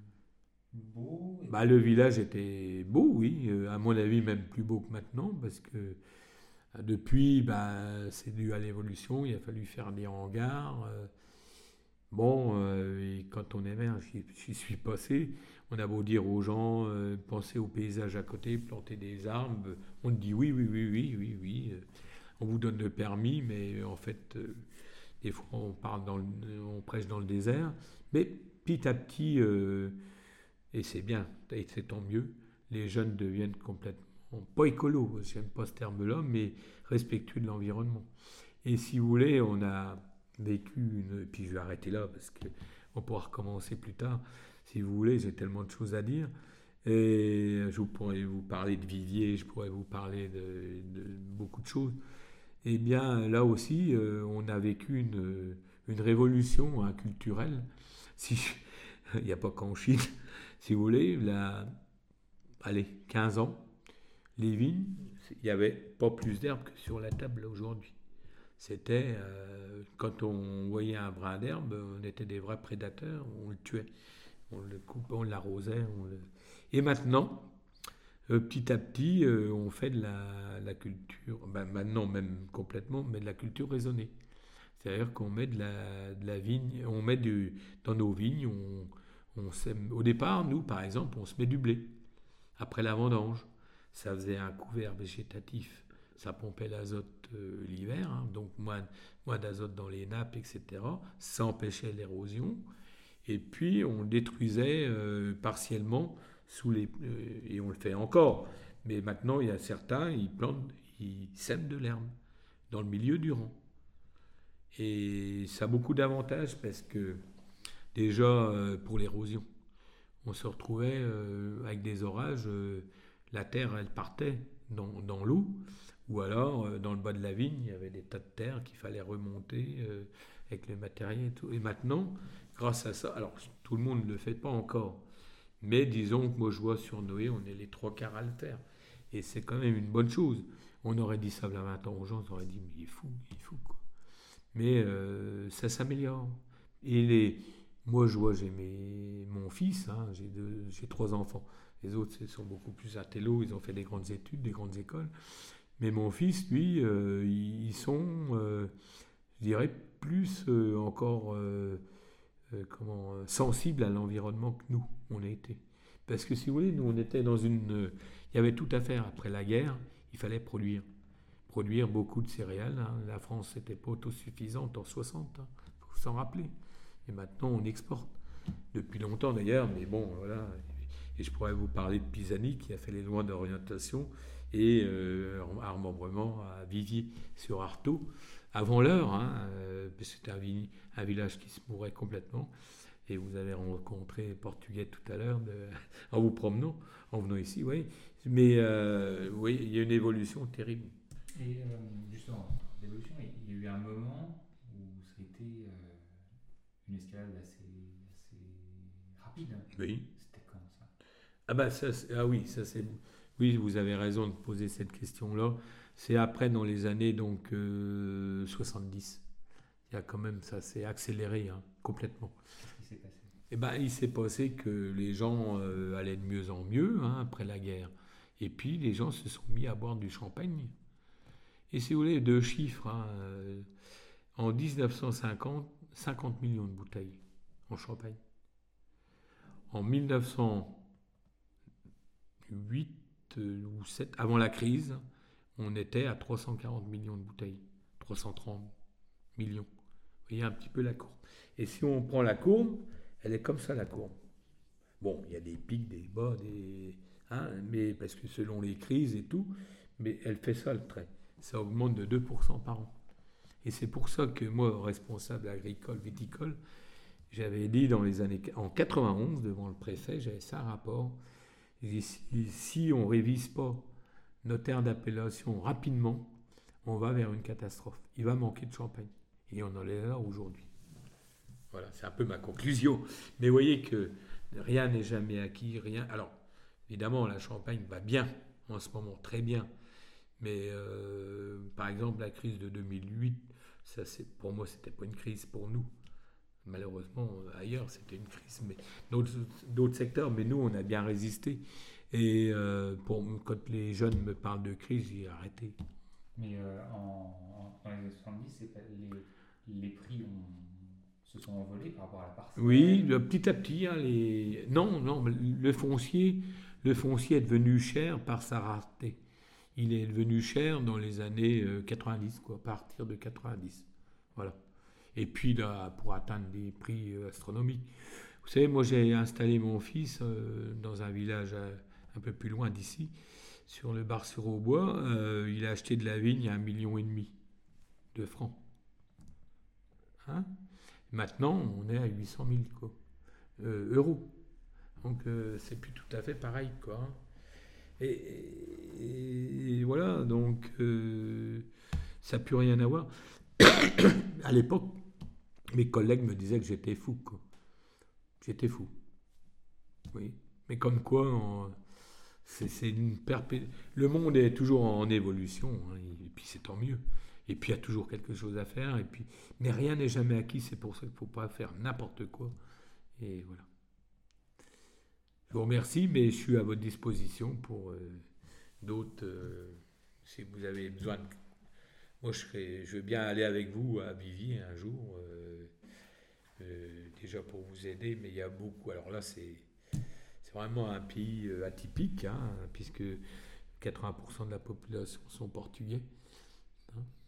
beau et... Bah, le village était beau, oui, euh, à mon avis même plus beau que maintenant, parce que euh, depuis, bah, c'est dû à l'évolution, il a fallu faire des hangars. Euh, Bon, euh, et quand on est maire, j'y, j'y suis passé, on a beau dire aux gens, euh, pensez au paysage à côté, planter des arbres, on te dit oui, oui, oui, oui, oui, oui, euh, on vous donne le permis, mais en fait, euh, des fois on parle dans le, on prêche dans le désert, mais petit à petit, euh, et c'est bien, et c'est tant mieux, les jeunes deviennent complètement, pas écolo, j'aime pas ce terme-là, mais respectueux de l'environnement. Et si vous voulez, on a vécu une... Puis je vais arrêter là parce qu'on pourra recommencer plus tard. Si vous voulez, j'ai tellement de choses à dire. Et je pourrais vous parler de Vivier, je pourrais vous parler de, de beaucoup de choses. Eh bien, là aussi, euh, on a vécu une, une révolution hein, culturelle. Si, il n'y a pas qu'en Chine, si vous voulez. Là, allez, quinze ans, les vignes, il n'y avait pas plus d'herbe que sur la table aujourd'hui. C'était, euh, quand on voyait un brin d'herbe, on était des vrais prédateurs, on le tuait. On le coupait, on l'arrosait. On le... Et maintenant, euh, petit à petit, euh, on fait de la, la culture, ben maintenant même complètement, mais de la culture raisonnée. C'est-à-dire qu'on met de la, de la vigne, on met du, dans nos vignes, on, on sème- au départ, nous, par exemple, on se met du blé. Après la vendange, ça faisait un couvert végétatif. Ça pompait l'azote euh, l'hiver, hein, donc moins, moins d'azote dans les nappes, et cetera. Ça empêchait l'érosion. Et puis, on détruisait euh, partiellement sous les... euh, et on le fait encore. Mais maintenant, il y a certains, ils plantent, ils sèment de l'herbe dans le milieu du rang. Et ça a beaucoup d'avantages parce que déjà euh, pour l'érosion, on se retrouvait euh, avec des orages, euh, la terre elle partait dans, dans l'eau, ou alors euh, dans le bas de la vigne, il y avait des tas de terre qu'il fallait remonter euh, avec le matériel et tout. Et maintenant, grâce à ça, alors tout le monde ne le fait pas encore, mais disons que moi je vois sur Noé, on est les trois quarts à le faire. Et c'est quand même une bonne chose. On aurait dit ça il y a vingt ans aux gens, on aurait dit mais il est fou, il est fou quoi. Mais euh, ça s'améliore. Et les, moi, je vois, j'ai mes, mon fils, hein, j'ai, deux, j'ai trois enfants. Les autres ils sont beaucoup plus intello, ils ont fait des grandes études, des grandes écoles. Mais mon fils, lui, euh, ils sont, euh, je dirais, plus euh, encore euh, euh, comment, euh, sensibles à l'environnement que nous, on a été. Parce que si vous voulez, nous, on était dans une... euh, il y avait tout à faire après la guerre, il fallait produire produire beaucoup de céréales. Hein. La France n'était pas autosuffisante en soixante, il hein. faut s'en rappeler. Et maintenant, on exporte. Depuis longtemps d'ailleurs, mais bon, voilà. Et je pourrais vous parler de Pisani qui a fait les lois d'orientation et euh, à remembrement à Viviers sur Artaud, avant l'heure, hein, euh, parce que c'était un, vi- un village qui se mourait complètement. Et vous avez rencontré les Portugais tout à l'heure de, en vous promenant, en venant ici, oui. Mais euh, oui, il y a une évolution terrible. Et euh, justement, l'évolution, il y a eu un moment où ça a été euh, une escalade assez, assez rapide. Oui. C'était quand ça? Ah bah ça, c'est- ah oui, ça c'est oui, vous avez raison de poser cette question-là. C'est après dans les années donc euh, soixante-dix. Il y a quand même ça s'est accéléré hein, complètement. Qu'est-ce qui s'est passé? Et ben il s'est passé que les gens euh, allaient de mieux en mieux hein, après la guerre. Et puis les gens se sont mis à boire du champagne. Et si vous voulez deux chiffres, hein, euh, en dix-neuf cent cinquante, cinquante millions de bouteilles en champagne. En mille neuf cent huit euh, ou sept, avant la crise, on était à trois cent quarante millions de bouteilles. trois cent trente millions. Vous voyez un petit peu la courbe. Et si on prend la courbe, elle est comme ça la courbe. Bon, il y a des pics, des bas, des, hein, mais parce que selon les crises et tout, mais elle fait ça le trait. Ça augmente de deux pour cent par an. Et c'est pour ça que moi, responsable agricole, viticole, j'avais dit dans les années en quatre-vingt-onze devant le préfet, j'avais ça un rapport. Et si, si on ne révise pas nos terres d'appellation rapidement, on va vers une catastrophe. Il va manquer de champagne. Et on en est là aujourd'hui. Voilà, c'est un peu ma conclusion. Mais vous voyez que rien n'est jamais acquis, rien. Alors, évidemment, la Champagne va bien en ce moment, très bien. Mais euh, par exemple, la crise de deux mille huit, ça, c'est, pour moi, c'était pas une crise pour nous. Malheureusement, ailleurs, c'était une crise, mais d'autres, d'autres secteurs. Mais nous, on a bien résisté. Et euh, pour, quand les jeunes me parlent de crise, j'ai arrêté. Mais euh, en, en, dans les années soixante-dix, c'est pas, les, les prix ont, se sont envolés par rapport à la parcelle. Oui, le- petit à petit, hein, les... non, non, mais le foncier, le foncier est devenu cher par sa rareté. Il est devenu cher dans les années euh, quatre-vingt-dix, quoi, à partir de quatre-vingt-dix. Voilà. Et puis là, pour atteindre des prix euh, astronomiques. Vous savez, moi j'ai installé mon fils euh, dans un village euh, un peu plus loin d'ici, sur le Bar-sur-Aubois. Euh, il a acheté de la vigne à un million et demi de francs. Hein? Maintenant, on est à huit cent mille quoi, euh, euros. Donc, euh, c'est plus tout à fait pareil, quoi. Hein. Et, et- et voilà, donc, euh, ça n'a plus rien à voir. À l'époque, mes collègues me disaient que j'étais fou, quoi. J'étais fou. Oui. Mais comme quoi, on- c'est, c'est une perpé... le monde est toujours en évolution, hein, et puis c'est tant mieux. Et puis il y a toujours quelque chose à faire, et puis... mais rien n'est jamais acquis, c'est pour ça qu'il ne faut pas faire n'importe quoi. Et voilà. vous remercie, mais je suis à votre disposition pour euh, d'autres. Euh, si vous avez besoin de. Moi, je, serais, je veux bien aller avec vous à Viviers un jour, euh, euh, déjà pour vous aider, mais il y a beaucoup. Alors là, c'est, c'est vraiment un pays euh, atypique, hein, puisque quatre-vingts pour cent de la population sont portugais. Hein.